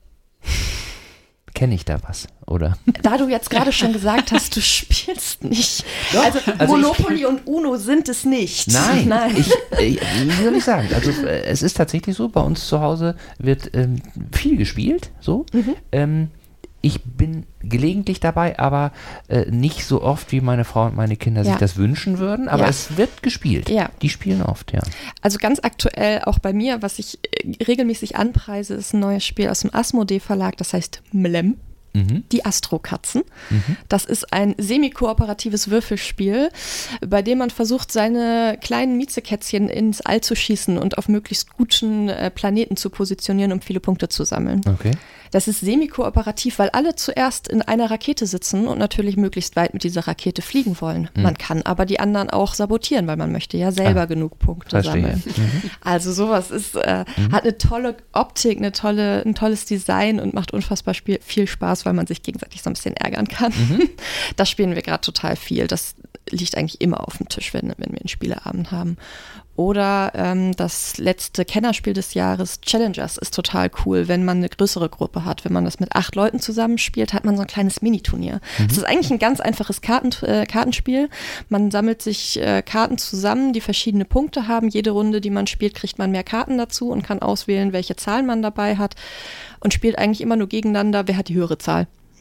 Kenne ich da was, oder? Da du jetzt gerade schon gesagt hast, du spielst nicht. Doch, also Monopoly und Uno sind es nicht. Nein. Wie soll ich sagen? Also es ist tatsächlich so, bei uns zu Hause wird viel gespielt, so. Ich bin gelegentlich dabei, aber nicht so oft, wie meine Frau und meine Kinder sich das wünschen würden. Aber es wird gespielt. Ja. Die spielen oft, ja. Also ganz aktuell auch bei mir, was ich regelmäßig anpreise, ist ein neues Spiel aus dem Asmodee-Verlag, das heißt Mlem. Die Astrokatzen. Das ist ein semi-kooperatives Würfelspiel, bei dem man versucht, seine kleinen Miezekätzchen ins All zu schießen und auf möglichst guten Planeten zu positionieren, um viele Punkte zu sammeln. Okay. Das ist semi-kooperativ, weil alle zuerst in einer Rakete sitzen und natürlich möglichst weit mit dieser Rakete fliegen wollen. Man kann aber die anderen auch sabotieren, weil man möchte ja selber genug Punkte sammeln. Also sowas ist, hat eine tolle Optik, ein tolles Design und macht unfassbar viel Spaß, weil man sich gegenseitig so ein bisschen ärgern kann. Das spielen wir gerade total viel. Das liegt eigentlich immer auf dem Tisch, wenn wir einen Spieleabend haben. Oder das letzte Kennerspiel des Jahres, Challengers, ist total cool, wenn man eine größere Gruppe hat. Wenn man das mit 8 Leuten zusammenspielt, hat man so ein kleines Miniturnier. Das ist eigentlich ein ganz einfaches Kartenspiel. Man sammelt sich Karten zusammen, die verschiedene Punkte haben. Jede Runde, die man spielt, kriegt man mehr Karten dazu und kann auswählen, welche Zahlen man dabei hat. Und spielt eigentlich immer nur gegeneinander, wer hat die höhere Zahl.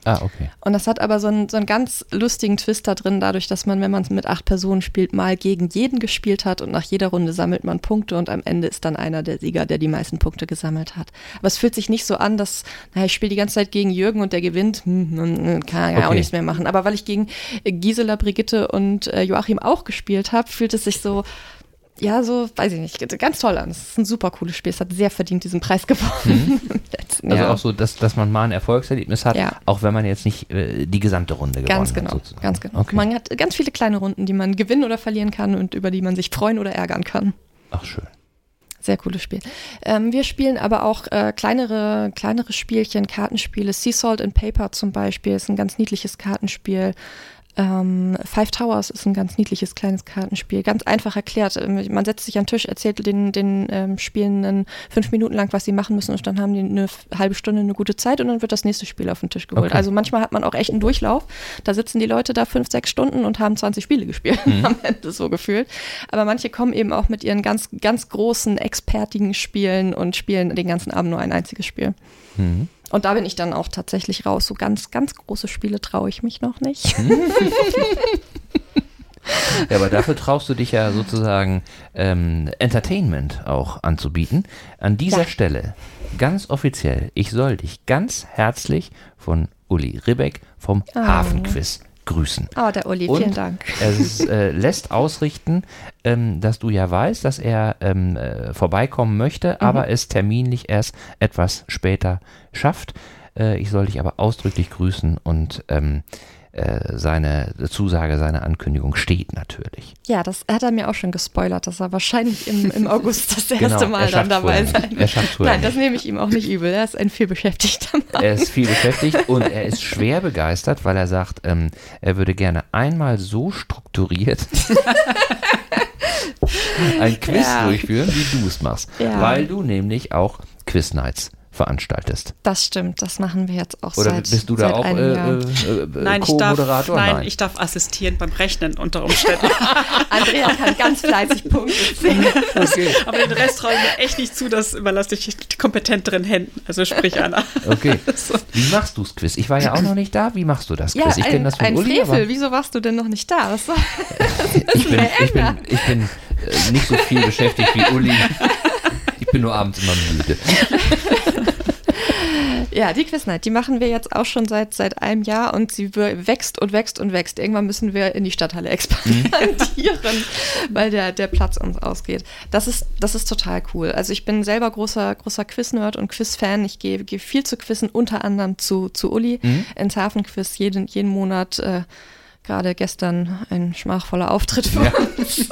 Ah, okay. Und das hat aber so einen ganz lustigen Twist da drin, dadurch, dass man, wenn man es mit 8 Personen spielt, mal gegen jeden gespielt hat und nach jeder Runde sammelt man Punkte und am Ende ist dann einer der Sieger, der die meisten Punkte gesammelt hat. Aber es fühlt sich nicht so an, dass, ich spiele die ganze Zeit gegen Jürgen und der gewinnt, kann ja auch nichts mehr machen. Aber weil ich gegen Gisela, Brigitte und Joachim auch gespielt habe, fühlt es sich so, weiß ich nicht, ganz toll an. Es ist ein super cooles Spiel. Es hat sehr verdient diesen Preis gewonnen. Also auch so, dass man mal ein Erfolgserlebnis hat, auch wenn man jetzt nicht die gesamte Runde gewonnen hat. Ganz genau. Okay. Man hat ganz viele kleine Runden, die man gewinnen oder verlieren kann und über die man sich freuen oder ärgern kann. Ach, schön. Sehr cooles Spiel. Wir spielen aber auch kleinere Spielchen, Kartenspiele. Sea Salt and Paper zum Beispiel ist ein ganz niedliches Kartenspiel. Five Towers ist ein ganz niedliches kleines Kartenspiel. Ganz einfach erklärt. Man setzt sich an den Tisch, erzählt den Spielenden 5 Minuten lang, was sie machen müssen und dann haben die eine halbe Stunde eine gute Zeit und dann wird das nächste Spiel auf den Tisch geholt. Okay. Also manchmal hat man auch echt einen Durchlauf. Da sitzen die Leute da 5-6 Stunden und haben 20 Spiele gespielt am Ende so gefühlt. Aber manche kommen eben auch mit ihren ganz, ganz großen, expertigen Spielen und spielen den ganzen Abend nur ein einziges Spiel. Mhm. Und da bin ich dann auch tatsächlich raus. So ganz, ganz große Spiele traue ich mich noch nicht. Ja, aber dafür traust du dich ja sozusagen Entertainment auch anzubieten. An dieser Stelle, ganz offiziell, ich soll dich ganz herzlich von Uli Ribbeck vom Hafenquiz grüßen. Der Uli, und vielen Dank. Es lässt ausrichten, dass du ja weißt, dass er vorbeikommen möchte, aber es terminlich erst etwas später schafft. Ich soll dich aber ausdrücklich grüßen und seine Zusage, seine Ankündigung steht natürlich. Ja, das hat er mir auch schon gespoilert, dass er wahrscheinlich im August das erste Mal dann dabei sein wird. Er schafft Nein, das nehme ich ihm auch nicht übel. Er ist ein vielbeschäftigter Mann. Er ist viel beschäftigt und er ist schwer begeistert, weil er sagt, er würde gerne einmal so strukturiert ein Quiz durchführen, wie du es machst. Ja. Weil du nämlich auch Quiz-Nights veranstaltest. Das stimmt, das machen wir jetzt auch Oder bist du da auch Co-Moderator? Nein, ich darf assistieren beim Rechnen unter Umständen. Andrea kann ganz fleißig Punkte zählen. Okay. Aber den Rest räume ich echt nicht zu, das überlasse ich die kompetenteren Händen. Also sprich Anna. Okay. So. Wie machst du das Quiz? Ich war ja auch noch nicht da. Wie machst du das Quiz? Ich kenne das von Uli. Frevel. Wieso warst du denn noch nicht da? Ich bin nicht so viel beschäftigt wie Uli. Ich bin nur abends immer müde. Ja, die Quiz-Night, die machen wir jetzt auch schon seit einem Jahr und sie wächst und wächst und wächst. Irgendwann müssen wir in die Stadthalle expandieren, weil der Platz uns ausgeht. Das ist total cool. Also ich bin selber großer Quiz-Nerd und Quiz-Fan. Ich gehe viel zu Quizzen, unter anderem zu Uli ins Hafenquiz jeden Monat. Gerade gestern ein schmachvoller Auftritt für uns.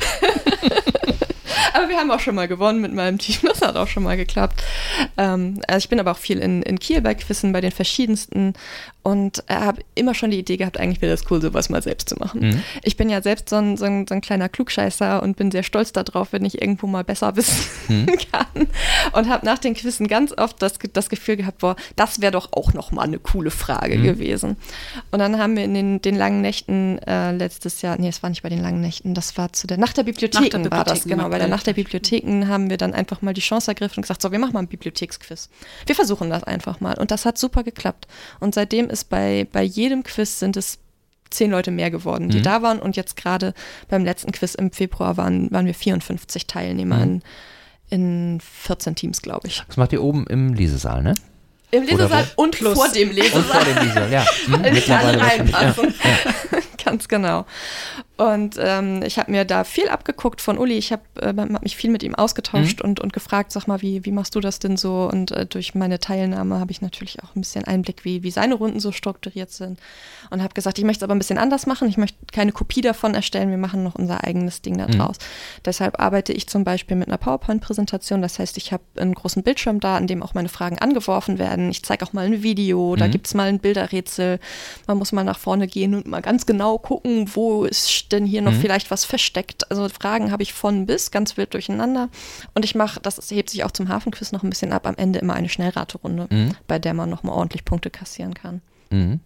Aber wir haben auch schon mal gewonnen mit meinem Team, das hat auch schon mal geklappt. Also ich bin aber auch viel in Kiel bei Quizzen, bei den verschiedensten und habe immer schon die Idee gehabt, eigentlich wäre das cool, sowas mal selbst zu machen. Ich bin ja selbst so ein kleiner Klugscheißer und bin sehr stolz darauf, wenn ich irgendwo mal besser wissen kann und habe nach den Quizzen ganz oft das Gefühl gehabt, boah, das wäre doch auch noch mal eine coole Frage gewesen. Und dann haben wir in den langen Nächten letztes Jahr, es war nicht bei den langen Nächten, das war zu der Nacht der Bibliotheken war das, genau, bei der Nacht der Bibliotheken haben wir dann einfach mal die Chance ergriffen und gesagt, so, wir machen mal ein Bibliotheksquiz. Wir versuchen das einfach mal. Und das hat super geklappt. Und seitdem ist bei jedem Quiz sind es 10 Leute mehr geworden, die da waren. Und jetzt gerade beim letzten Quiz im Februar waren wir 54 Teilnehmer in 14 Teams, glaube ich. Das macht ihr oben im Lesesaal, ne? Im Lesesaal und vor dem Lesesaal. Und vor dem Lesesaal, ja. Mittlerweile reinpassen. Ja. Ganz genau. Und ich habe mir da viel abgeguckt von Uli. Ich habe mich viel mit ihm ausgetauscht und gefragt, sag mal, wie machst du das denn so? Und durch meine Teilnahme habe ich natürlich auch ein bisschen Einblick, wie seine Runden so strukturiert sind. Und habe gesagt, ich möchte es aber ein bisschen anders machen. Ich möchte keine Kopie davon erstellen. Wir machen noch unser eigenes Ding da draus. Deshalb arbeite ich zum Beispiel mit einer PowerPoint-Präsentation. Das heißt, ich habe einen großen Bildschirm da, an dem auch meine Fragen angeworfen werden. Ich zeige auch mal ein Video. Da gibt es mal ein Bilderrätsel. Man muss mal nach vorne gehen und mal ganz genau gucken, wo ist denn hier noch vielleicht was versteckt. Also Fragen habe ich von bis, ganz wild durcheinander. Und ich mache, das hebt sich auch zum Hafenquiz noch ein bisschen ab, am Ende immer eine Schnellraterunde, bei der man nochmal ordentlich Punkte kassieren kann. Genau.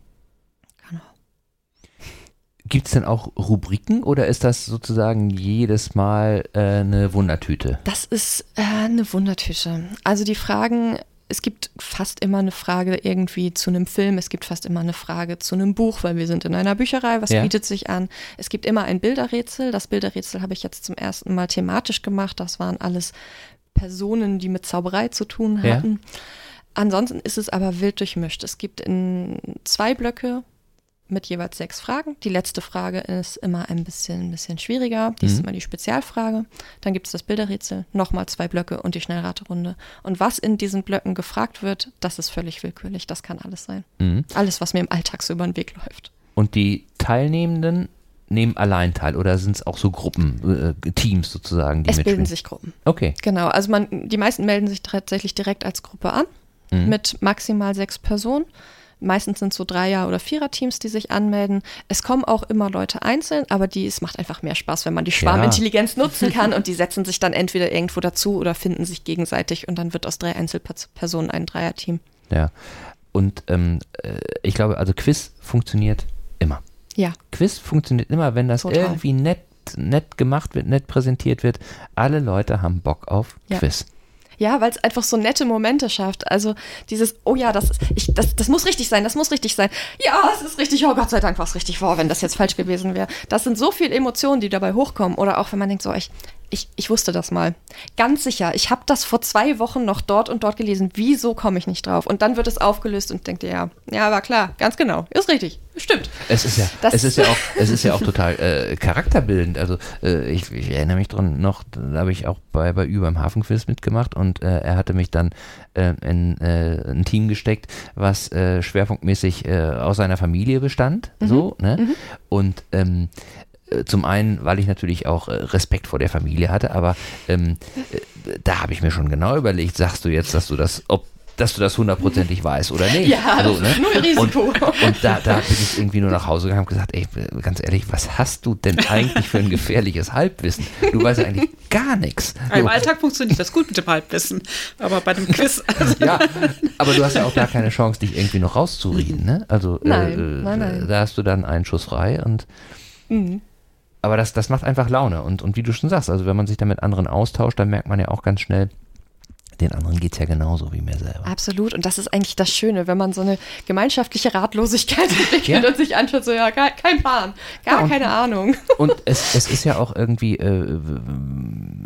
Gibt es denn auch Rubriken oder ist das sozusagen jedes Mal eine Wundertüte? Das ist eine Wundertüte. Also die Fragen es gibt fast immer eine Frage irgendwie zu einem Film, es gibt fast immer eine Frage zu einem Buch, weil wir sind in einer Bücherei, was bietet sich an. Es gibt immer ein Bilderrätsel. Das Bilderrätsel habe ich jetzt zum ersten Mal thematisch gemacht. Das waren alles Personen, die mit Zauberei zu tun hatten. Ja. Ansonsten ist es aber wild durchmischt. Es gibt in 2 Blöcke mit jeweils 6 Fragen. Die letzte Frage ist immer ein bisschen schwieriger. Die ist immer die Spezialfrage. Dann gibt es das Bilderrätsel, nochmal 2 Blöcke und die Schnellraterunde. Und was in diesen Blöcken gefragt wird, das ist völlig willkürlich. Das kann alles sein. Alles, was mir im Alltag so über den Weg läuft. Und die Teilnehmenden nehmen allein teil oder sind es auch so Gruppen, Teams sozusagen, die mitspielen? Es bilden sich Gruppen. Okay. Genau, also die meisten melden sich tatsächlich direkt als Gruppe an, mit maximal 6 Personen. Meistens sind es so 3er- oder 4er-Teams, die sich anmelden. Es kommen auch immer Leute einzeln, aber es macht einfach mehr Spaß, wenn man die Schwarmintelligenz nutzen kann und die setzen sich dann entweder irgendwo dazu oder finden sich gegenseitig und dann wird aus 3 Einzelpersonen ein 3er-Team. Ja, und ich glaube, also Quiz funktioniert immer. Ja. Quiz funktioniert immer, wenn das irgendwie nett gemacht wird, nett präsentiert wird. Alle Leute haben Bock auf Quiz. Ja, weil es einfach so nette Momente schafft. Also dieses, oh ja, das muss richtig sein, das muss richtig sein. Ja, es ist richtig, oh Gott sei Dank war es richtig, wenn das jetzt falsch gewesen wäre. Das sind so viele Emotionen, die dabei hochkommen. Oder auch wenn man denkt, so, ich wusste das mal. Ganz sicher, ich habe das vor 2 Wochen noch dort und dort gelesen. Wieso komme ich nicht drauf? Und dann wird es aufgelöst und denkt ja, war klar, ganz genau, ist richtig, stimmt. Es ist ja auch total charakterbildend. Also ich erinnere mich dran noch, da habe ich auch bei Ü beim Hafenquiz mitgemacht und er hatte mich dann in ein Team gesteckt, was schwerpunktmäßig aus seiner Familie bestand. So, ne? Und zum einen, weil ich natürlich auch Respekt vor der Familie hatte, aber da habe ich mir schon genau überlegt, sagst du jetzt, dass du das 100%ig weißt oder nicht? Ja, so, ne? Null Risiko. Und da bin ich irgendwie nur nach Hause gegangen und gesagt, ey, ganz ehrlich, was hast du denn eigentlich für ein gefährliches Halbwissen? Du weißt ja eigentlich gar nichts. Im Alltag funktioniert das gut mit dem Halbwissen, aber bei dem Quiz... Ja, aber du hast ja auch da keine Chance, dich irgendwie noch rauszureden, ne? Also nein. Da hast du dann einen Schuss frei und... Aber das macht einfach Laune und wie du schon sagst, also wenn man sich da mit anderen austauscht, dann merkt man ja auch ganz schnell, den anderen geht es ja genauso wie mir selber. Absolut. Und das ist eigentlich das Schöne, wenn man so eine gemeinschaftliche Ratlosigkeit entwickelt und sich anschaut, so kein Plan, keine Ahnung. Und es ist ja auch irgendwie ein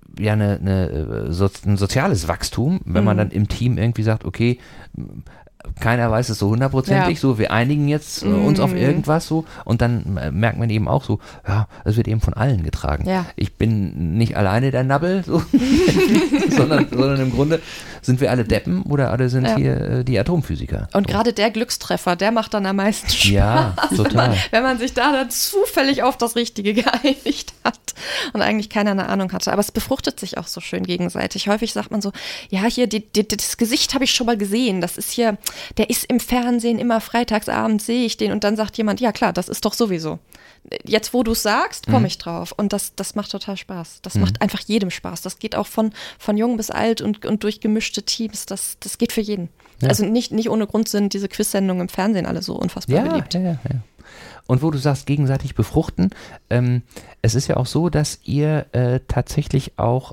soziales Wachstum, wenn man dann im Team irgendwie sagt, okay, keiner weiß es so 100%ig, so wir einigen jetzt uns auf irgendwas so und dann merkt man eben auch so, ja, das wird eben von allen getragen. Ja. Ich bin nicht alleine der Nabbel, so, sondern im Grunde sind wir alle Deppen oder alle sind hier die Atomphysiker. Und gerade der Glückstreffer, der macht dann am meisten Spaß. Ja, total. Wenn man sich da dann zufällig auf das Richtige geeinigt hat und eigentlich keiner eine Ahnung hatte. Aber es befruchtet sich auch so schön gegenseitig. Häufig sagt man so, ja, hier, das Gesicht habe ich schon mal gesehen. Das ist hier, der ist im Fernsehen, immer freitagsabends sehe ich den. Und dann sagt jemand, ja klar, das ist doch sowieso. Jetzt, wo du es sagst, komme ich drauf. Und das macht total Spaß. Das macht einfach jedem Spaß. Das geht auch von jung bis alt und durch gemischte Teams. Das geht für jeden. Ja. Also nicht ohne Grund sind diese Quiz-Sendungen im Fernsehen alle so unfassbar beliebt. Ja. Und wo du sagst, gegenseitig befruchten, es ist ja auch so, dass ihr tatsächlich auch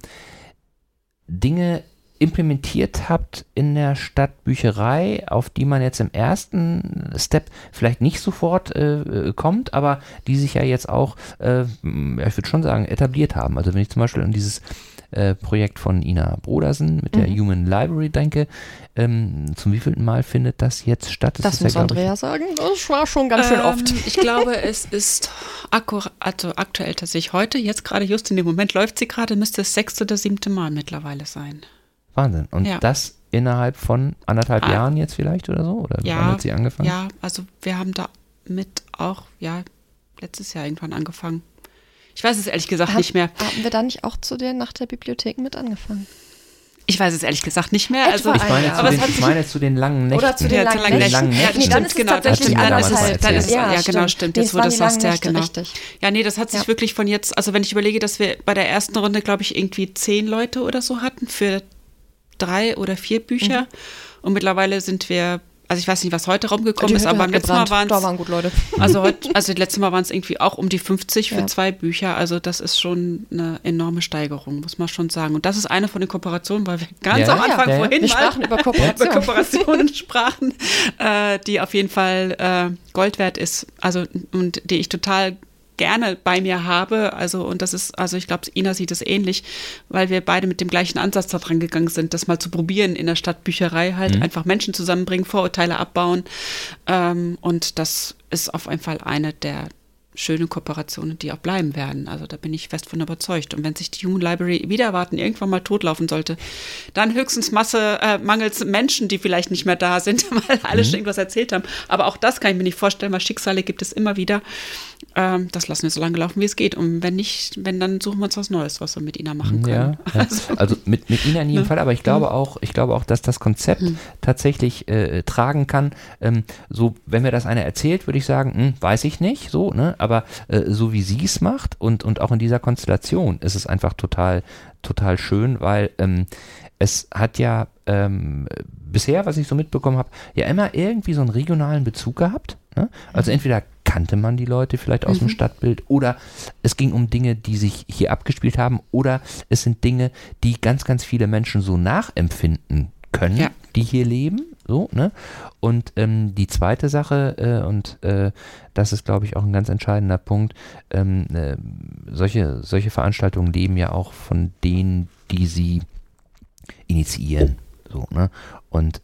Dinge implementiert habt in der Stadtbücherei, auf die man jetzt im ersten Step vielleicht nicht sofort kommt, aber die sich ja jetzt auch, ich würde schon sagen, etabliert haben. Also wenn ich zum Beispiel an dieses Projekt von Ina Brodersen mit der Human Library denke, zum wievielten Mal findet das jetzt statt? Das muss Andrea sagen, das war schon ganz schön oft. Ich glaube, es ist aktuell tatsächlich heute, jetzt gerade just in dem Moment läuft sie gerade, müsste es 6. oder 7. Mal mittlerweile sein. Wahnsinn. Und das innerhalb von 1,5 Jahren jetzt vielleicht oder so? Oder wann hat sie angefangen? Ja, also wir haben damit auch, letztes Jahr irgendwann angefangen. Ich weiß es ehrlich gesagt nicht mehr. Haben wir da nicht auch nach der Bibliothek mit angefangen? Ich weiß es ehrlich gesagt nicht mehr. Also ich meine zu den langen Nächten. Oder zu den langen Nächten. Ja, nee, dann ist es tatsächlich anderthalb. Genau, stimmt. Jetzt, wo du das sagst, ja, genau. Richtig. Ja, nee, das hat sich wirklich von jetzt, also wenn ich überlege, dass wir bei der ersten Runde, glaube ich, irgendwie 10 Leute oder so hatten für 3 oder 4 Bücher. Und mittlerweile sind wir, also ich weiß nicht, was heute rumgekommen ist, aber letztes Mal waren es. Da waren gut Leute. Also letztes Mal waren es irgendwie auch um die 50 für 2 Bücher. Also das ist schon eine enorme Steigerung, muss man schon sagen. Und das ist eine von den Kooperationen, weil wir ganz am Anfang vorhin wir sprachen über Kooperationen sprachen, die auf jeden Fall Gold wert ist. Also und die ich total gerne bei mir habe, und das ist, ich glaube, Ina sieht es ähnlich, weil wir beide mit dem gleichen Ansatz da dran gegangen sind, das mal zu probieren in der Stadtbücherei halt, einfach Menschen zusammenbringen, Vorurteile abbauen, und das ist auf jeden Fall eine der schönen Kooperationen, die auch bleiben werden. Also da bin ich fest von überzeugt. Und wenn sich die Human Library wieder erwarten, irgendwann mal totlaufen sollte, dann höchstens mangels Menschen, die vielleicht nicht mehr da sind, weil alle schon irgendwas erzählt haben. Aber auch das kann ich mir nicht vorstellen, weil Schicksale gibt es immer wieder. Das lassen wir so lange laufen, wie es geht. Und wenn nicht, dann suchen wir uns was Neues, was wir mit Ina machen können. Ja. Also mit Ina in jedem Fall, aber ich glaube auch, dass das Konzept tatsächlich tragen kann. So, wenn mir das einer erzählt, würde ich sagen, weiß ich nicht, so, ne? Aber so wie sie es macht und auch in dieser Konstellation ist es einfach total, total schön, weil es hat ja bisher, was ich so mitbekommen habe, ja immer irgendwie so einen regionalen Bezug gehabt. Ne? Also entweder kannte man die Leute vielleicht aus dem Stadtbild oder es ging um Dinge, die sich hier abgespielt haben oder es sind Dinge, die ganz, ganz viele Menschen so nachempfinden können, die hier leben. So, ne? Und die zweite Sache, das ist, glaube ich, auch ein ganz entscheidender Punkt, solche Veranstaltungen leben ja auch von denen, die sie initiieren. So, ne? Und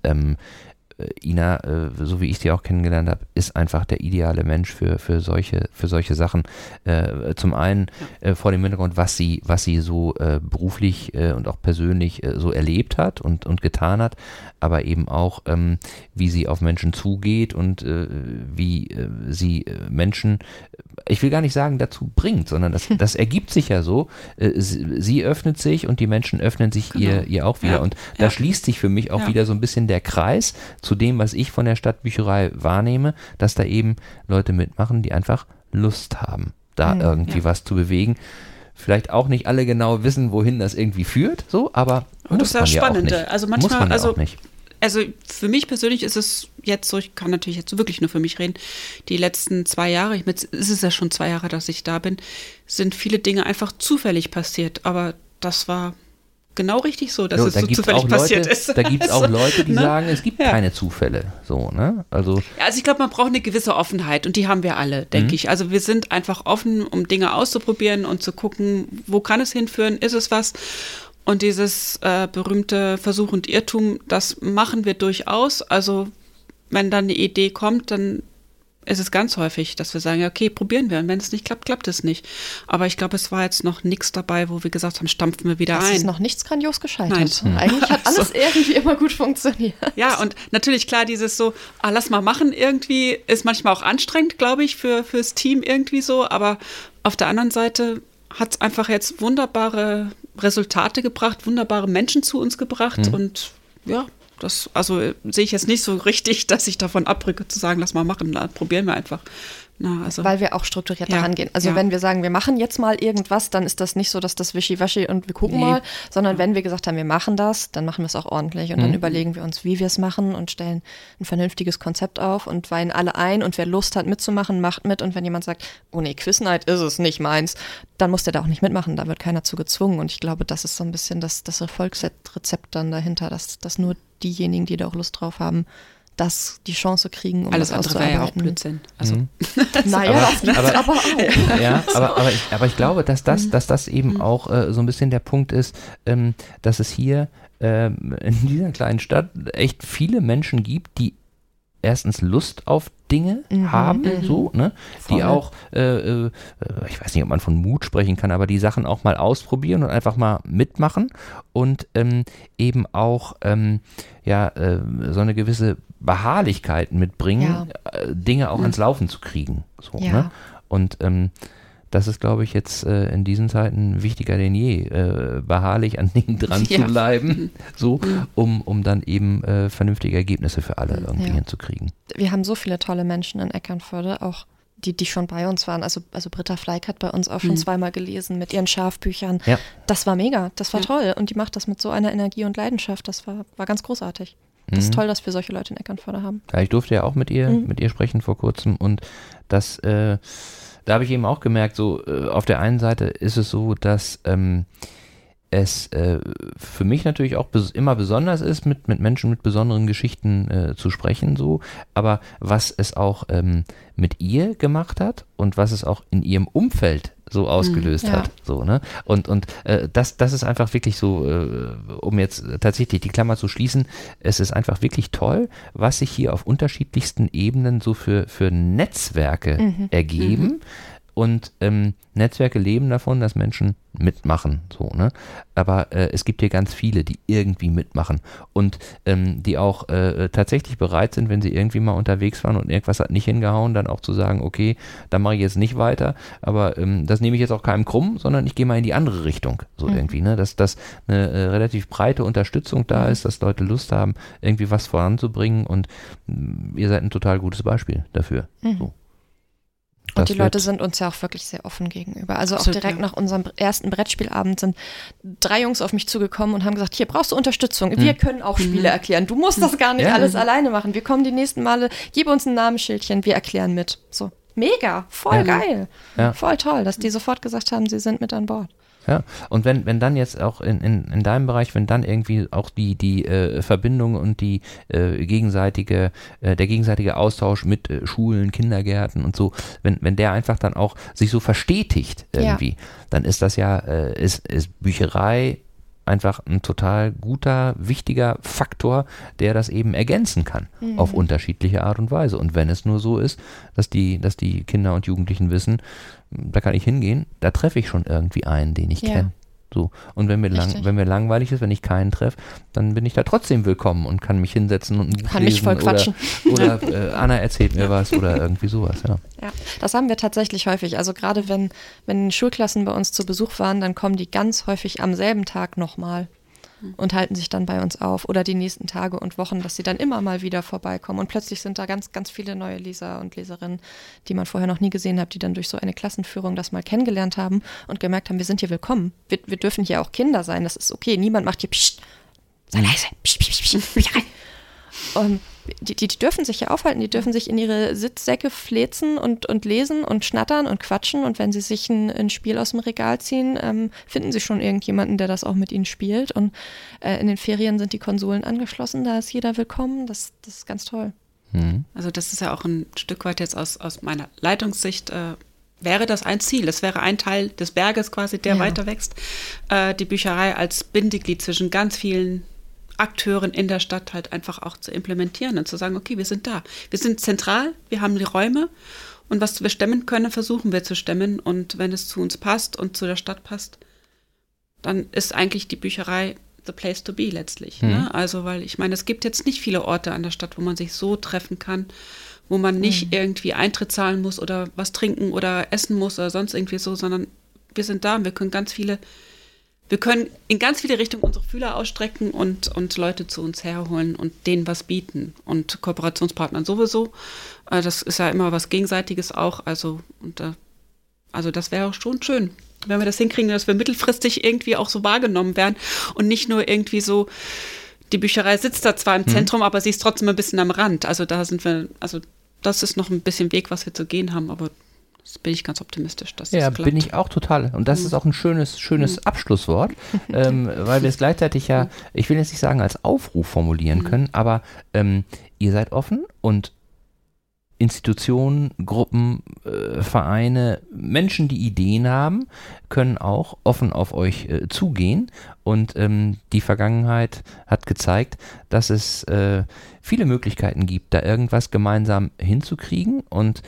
Ina, so wie ich sie auch kennengelernt habe, ist einfach der ideale Mensch für solche Sachen. Zum einen vor dem Hintergrund, was sie so beruflich und auch persönlich so erlebt hat und getan hat, aber eben auch, wie sie auf Menschen zugeht und wie sie Menschen, ich will gar nicht sagen, dazu bringt, sondern das ergibt sich ja so. Sie öffnet sich und die Menschen öffnen sich ihr auch wieder. Und da schließt sich für mich auch wieder so ein bisschen der Kreis zu dem, was ich von der Stadtbücherei wahrnehme, dass da eben Leute mitmachen, die einfach Lust haben, da irgendwie was zu bewegen. Vielleicht auch nicht alle genau wissen, wohin das irgendwie führt, so, aber und das ist das Spannende. Ja auch nicht. Also manchmal, muss man ja auch nicht. Also für mich persönlich ist es jetzt so, ich kann natürlich jetzt wirklich nur für mich reden, die letzten 2 Jahre, es ist ja schon 2 Jahre, dass ich da bin, sind viele Dinge einfach zufällig passiert, aber das war genau richtig so, dass es so zufällig passiert ist. Da gibt es auch Leute, die sagen, es gibt keine Zufälle. So, ne? Also ich glaube, man braucht eine gewisse Offenheit und die haben wir alle, denke ich. Also wir sind einfach offen, um Dinge auszuprobieren und zu gucken, wo kann es hinführen, ist es was? Und dieses berühmte Versuch und Irrtum, das machen wir durchaus. Also wenn dann eine Idee kommt, dann ist es ganz häufig, dass wir sagen, okay, probieren wir. Und wenn es nicht klappt, klappt es nicht. Aber ich glaube, es war jetzt noch nichts dabei, wo wir gesagt haben, stampfen wir wieder ein. Es ist noch nichts grandios gescheitert. Eigentlich hat alles irgendwie immer gut funktioniert. Ja, und natürlich, klar, dieses so, lass mal machen irgendwie, ist manchmal auch anstrengend, glaube ich, fürs Team irgendwie so. Aber auf der anderen Seite hat es einfach jetzt wunderbare Resultate gebracht, wunderbare Menschen zu uns gebracht und das sehe ich jetzt nicht so richtig, dass ich davon abrücke, zu sagen, lass mal machen, probieren wir einfach. Weil wir auch strukturiert daran gehen. Also wenn wir sagen, wir machen jetzt mal irgendwas, dann ist das nicht so, dass das wischiwaschi und wir gucken mal, sondern wenn wir gesagt haben, wir machen das, dann machen wir es auch ordentlich und dann überlegen wir uns, wie wir es machen und stellen ein vernünftiges Konzept auf und weihen alle ein und wer Lust hat mitzumachen, macht mit und wenn jemand sagt, oh nee, Quiznight ist es nicht meins, dann muss der da auch nicht mitmachen, da wird keiner zu gezwungen und ich glaube, das ist so ein bisschen das Erfolgsrezept dann dahinter, dass nur diejenigen, die da auch Lust drauf haben, dass die Chance kriegen, um alles das andere wäre ja auch Blödsinn. Also. Naja, das gibt's aber auch. Ja, aber ich glaube, dass das eben auch so ein bisschen der Punkt ist, dass es hier in dieser kleinen Stadt echt viele Menschen gibt, die erstens Lust auf Dinge haben, so, ne? Die auch, ich weiß nicht, ob man von Mut sprechen kann, aber die Sachen auch mal ausprobieren und einfach mal mitmachen und eben auch so eine gewisse Beharrlichkeit mitbringen, Dinge auch ans Laufen zu kriegen. So, ne? Und das ist, glaube ich, jetzt in diesen Zeiten wichtiger denn je, beharrlich an Dingen dran zu bleiben, so, um dann eben vernünftige Ergebnisse für alle irgendwie hinzukriegen. Wir haben so viele tolle Menschen in Eckernförde, auch die schon bei uns waren. Also Britta Fleig hat bei uns auch schon zweimal gelesen mit ihren Schafbüchern. Ja. Das war mega, das war toll und die macht das mit so einer Energie und Leidenschaft, das war ganz großartig. Das ist toll, dass wir solche Leute in Eckernförde haben. Ja, ich durfte ja auch mit ihr sprechen vor kurzem und das, da habe ich eben auch gemerkt, so auf der einen Seite ist es so, dass es für mich natürlich auch immer besonders ist, mit Menschen mit besonderen Geschichten zu sprechen, so, aber was es auch mit ihr gemacht hat und was es auch in ihrem Umfeld so ausgelöst hat, so, ne? Und das ist einfach wirklich so, um jetzt tatsächlich die Klammer zu schließen, es ist einfach wirklich toll, was sich hier auf unterschiedlichsten Ebenen so für Netzwerke ergeben. Und Netzwerke leben davon, dass Menschen mitmachen, so, ne? Aber es gibt hier ganz viele, die irgendwie mitmachen und die auch tatsächlich bereit sind, wenn sie irgendwie mal unterwegs waren und irgendwas hat nicht hingehauen, dann auch zu sagen, okay, da mache ich jetzt nicht weiter, aber das nehme ich jetzt auch keinem krumm, sondern ich gehe mal in die andere Richtung, so irgendwie, ne? Dass eine relativ breite Unterstützung da ist, dass Leute Lust haben, irgendwie was voranzubringen und ihr seid ein total gutes Beispiel dafür, so. Und die Leute sind uns ja auch wirklich sehr offen gegenüber. Also auch direkt nach unserem ersten Brettspielabend sind 3 Jungs auf mich zugekommen und haben gesagt, hier brauchst du Unterstützung. Wir können auch Spiele erklären. Du musst das gar nicht alles alleine machen. Wir kommen die nächsten Male, gib uns ein Namensschildchen, wir erklären mit. So, mega, voll geil. Ja. Voll toll, dass die sofort gesagt haben, sie sind mit an Bord. Ja, und wenn dann jetzt auch in deinem Bereich, wenn dann irgendwie auch die Verbindung und die der gegenseitige Austausch mit Schulen, Kindergärten und so, wenn der einfach dann auch sich so verstetigt irgendwie, dann ist das ja, ist Bücherei einfach ein total guter, wichtiger Faktor, der das eben ergänzen kann auf unterschiedliche Art und Weise. Und wenn es nur so ist, dass die Kinder und Jugendlichen wissen, da kann ich hingehen, da treffe ich schon irgendwie einen, den ich kenne. So. Und wenn mir langweilig ist, wenn ich keinen treffe, dann bin ich da trotzdem willkommen und kann mich hinsetzen und ein Buch lesen mich voll quatschen. Oder Anna erzählt mir was oder irgendwie sowas. Ja, das haben wir tatsächlich häufig. Also gerade wenn Schulklassen bei uns zu Besuch waren, dann kommen die ganz häufig am selben Tag nochmal und halten sich dann bei uns auf oder die nächsten Tage und Wochen, dass sie dann immer mal wieder vorbeikommen und plötzlich sind da ganz, ganz viele neue Leser und Leserinnen, die man vorher noch nie gesehen hat, die dann durch so eine Klassenführung das mal kennengelernt haben und gemerkt haben, wir sind hier willkommen. Wir dürfen hier auch Kinder sein, das ist okay. Niemand macht hier psst, sei leise, psst, psst, psst, psst, rein. Und die dürfen sich ja aufhalten, die dürfen sich in ihre Sitzsäcke fläzen und lesen und schnattern und quatschen und wenn sie sich ein Spiel aus dem Regal ziehen, finden sie schon irgendjemanden, der das auch mit ihnen spielt und in den Ferien sind die Konsolen angeschlossen, da ist jeder willkommen, das ist ganz toll. Also das ist ja auch ein Stück weit jetzt aus meiner Leitungssicht, wäre das ein Ziel, das wäre ein Teil des Berges quasi, der weiter wächst, die Bücherei als Bindeglied zwischen ganz vielen Akteuren in der Stadt halt einfach auch zu implementieren und zu sagen, okay, wir sind da. Wir sind zentral, wir haben die Räume und was wir stemmen können, versuchen wir zu stemmen und wenn es zu uns passt und zu der Stadt passt, dann ist eigentlich die Bücherei the place to be letztlich. Ne? Also, weil ich meine, es gibt jetzt nicht viele Orte an der Stadt, wo man sich so treffen kann, wo man nicht irgendwie Eintritt zahlen muss oder was trinken oder essen muss oder sonst irgendwie so, sondern wir sind da und wir können in ganz viele Richtungen unsere Fühler ausstrecken und Leute zu uns herholen und denen was bieten. Und Kooperationspartnern sowieso. Das ist ja immer was Gegenseitiges auch. Also das wäre auch schon schön, wenn wir das hinkriegen, dass wir mittelfristig irgendwie auch so wahrgenommen werden und nicht nur irgendwie so, die Bücherei sitzt da zwar im Zentrum, aber sie ist trotzdem ein bisschen am Rand. Also das ist noch ein bisschen Weg, was wir zu gehen haben, aber bin ich ganz optimistisch, dass das klappt. Ja, bin ich auch total. Und das ist auch ein schönes Abschlusswort, weil wir es gleichzeitig ich will jetzt nicht sagen als Aufruf formulieren können, aber ihr seid offen und Institutionen, Gruppen, Vereine, Menschen, die Ideen haben, können auch offen auf euch zugehen. Und die Vergangenheit hat gezeigt, dass es viele Möglichkeiten gibt, da irgendwas gemeinsam hinzukriegen. Und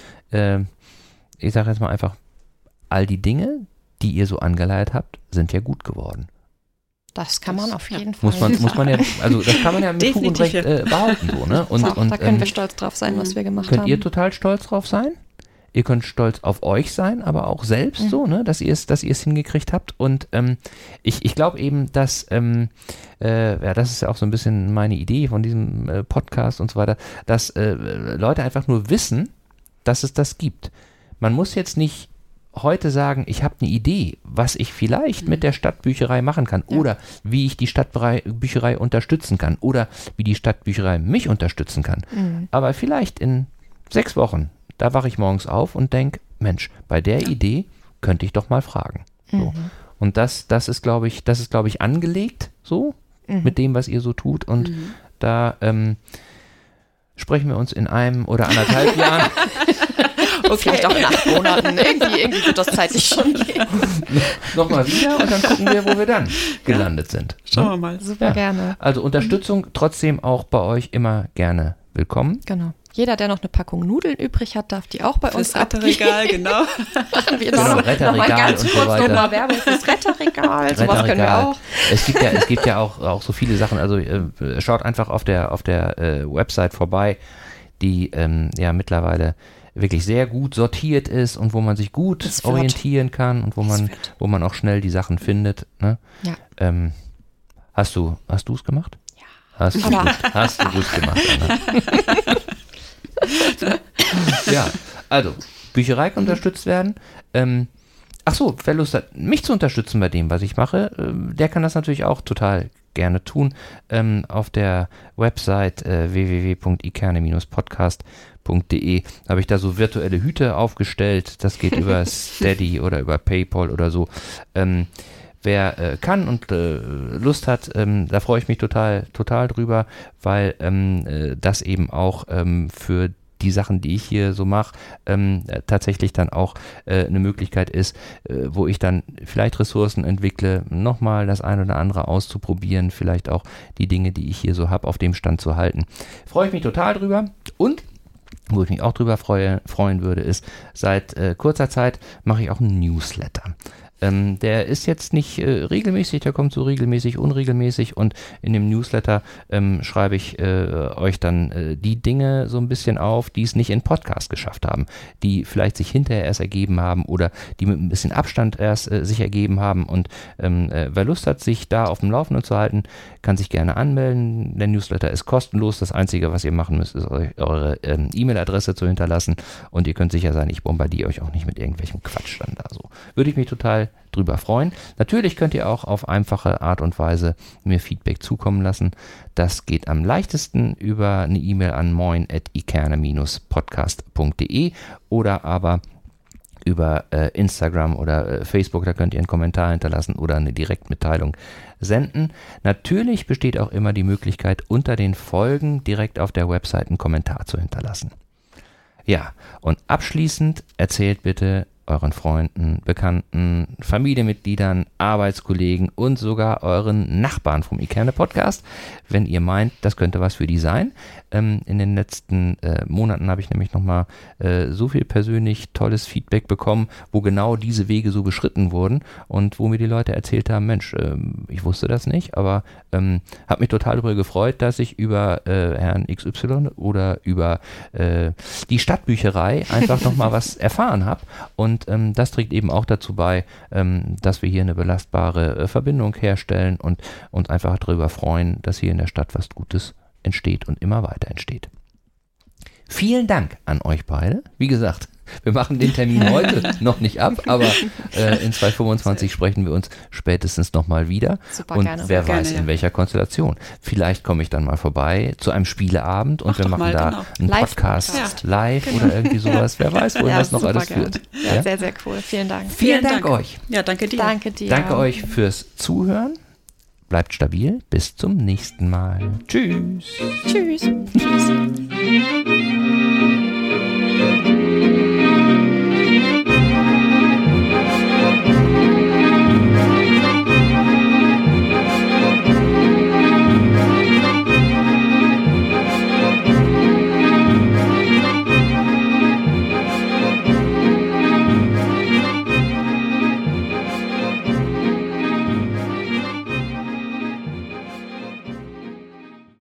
ich sage jetzt mal einfach, all die Dinge, die ihr so angeleiert habt, sind ja gut geworden. Das kann man auf jeden Fall. Muss man ja, also das kann man ja mit Fug und Recht behaupten. So, ne? Da können wir stolz drauf sein, was wir gemacht haben. Könnt ihr total stolz drauf sein? Ihr könnt stolz auf euch sein, aber auch selbst so, ne, dass ihr es hingekriegt habt. Und ich glaube eben, dass, das ist ja auch so ein bisschen meine Idee von diesem Podcast und so weiter, dass Leute einfach nur wissen, dass es das gibt. Man muss jetzt nicht heute sagen, ich habe eine Idee, was ich vielleicht mit der Stadtbücherei machen kann oder wie ich die Stadtbücherei unterstützen kann oder wie die Stadtbücherei mich unterstützen kann. Aber vielleicht in 6 Wochen, da wache ich morgens auf und denke, Mensch, bei der Idee könnte ich doch mal fragen. So. Und das ist, glaube ich, angelegt so mit dem, was ihr so tut. Und da sprechen wir uns in 1 oder 1,5 Jahren. Okay. Vielleicht auch in 8 Monaten. Irgendwie wird das zeitlich schon gehen. Nochmal wieder und dann gucken wir, wo wir dann gelandet sind. Schauen wir mal. Super gerne. Also Unterstützung trotzdem auch bei euch immer gerne willkommen. Genau. Jeder, der noch eine Packung Nudeln übrig hat, darf die auch bei uns abgeben. Retterregal, genau. Retterregal und so weiter. Nochmal Werbung fürs Retterregal. Sowas können wir auch. Es gibt ja auch so viele Sachen. Also schaut einfach auf der Website vorbei, die mittlerweile wirklich sehr gut sortiert ist und wo man sich gut orientieren kann und wo man auch schnell die Sachen findet. Ne? Ja. Hast du es gemacht? Ja. Hast du gut gemacht, Anna. Ja, also Bücherei kann unterstützt werden. Wer Lust hat, mich zu unterstützen bei dem, was ich mache, der kann das natürlich auch total gerne tun. Auf der Website www.ikerne-podcast.de habe ich da so virtuelle Hüte aufgestellt. Das geht über Steady oder über PayPal oder so. Wer kann und Lust hat, da freue ich mich total drüber, weil das eben auch für die Sachen, die ich hier so mache, tatsächlich dann auch eine Möglichkeit ist, wo ich dann vielleicht Ressourcen entwickle, nochmal das ein oder andere auszuprobieren, vielleicht auch die Dinge, die ich hier so habe, auf dem Stand zu halten. Freue ich mich total drüber. Und wo ich mich auch drüber freuen würde, ist, seit kurzer Zeit mache ich auch einen Newsletter. Der ist jetzt nicht regelmäßig, der kommt so regelmäßig, unregelmäßig und in dem Newsletter schreibe ich euch dann die Dinge so ein bisschen auf, die es nicht in Podcast geschafft haben, die vielleicht sich hinterher erst ergeben haben oder die mit ein bisschen Abstand erst sich ergeben haben und wer Lust hat, sich da auf dem Laufenden zu halten, kann sich gerne anmelden. Der Newsletter ist kostenlos, das Einzige, was ihr machen müsst, ist eure E-Mail-Adresse zu hinterlassen und ihr könnt sicher sein, ich bombardiere euch auch nicht mit irgendwelchem Quatsch dann da so. Würde ich mich total drüber freuen. Natürlich könnt ihr auch auf einfache Art und Weise mir Feedback zukommen lassen. Das geht am leichtesten über eine E-Mail an moin@ikerne-podcast.de oder aber über Instagram oder Facebook, da könnt ihr einen Kommentar hinterlassen oder eine Direktmitteilung senden. Natürlich besteht auch immer die Möglichkeit, unter den Folgen direkt auf der Website einen Kommentar zu hinterlassen. Ja, und abschließend erzählt bitte euren Freunden, Bekannten, Familienmitgliedern, Arbeitskollegen und sogar euren Nachbarn vom Ikerne Podcast, wenn ihr meint, das könnte was für die sein. In den letzten Monaten habe ich nämlich nochmal so viel persönlich tolles Feedback bekommen, wo genau diese Wege so beschritten wurden und wo mir die Leute erzählt haben, Mensch, ich wusste das nicht, aber habe mich total darüber gefreut, dass ich über Herrn XY oder über die Stadtbücherei einfach nochmal was erfahren habe und das trägt eben auch dazu bei, dass wir hier eine belastbare Verbindung herstellen und uns einfach darüber freuen, dass hier in der Stadt was Gutes entsteht und immer weiter entsteht. Vielen Dank an euch beide. Wie gesagt, wir machen den Termin heute noch nicht ab, aber in 2025 sprechen wir uns spätestens nochmal wieder. Super, und gerne. wer weiß, in welcher Konstellation. Vielleicht komme ich dann mal vorbei zu einem Spieleabend und wir machen da einen Podcast live oder irgendwie sowas. Wer weiß, wohin das noch alles führt. Ja, sehr, sehr cool. Vielen Dank. Vielen Dank euch. Ja, danke dir. Danke dir. Danke euch fürs Zuhören. Bleibt stabil. Bis zum nächsten Mal. Tschüss. Tschüss. Tschüss.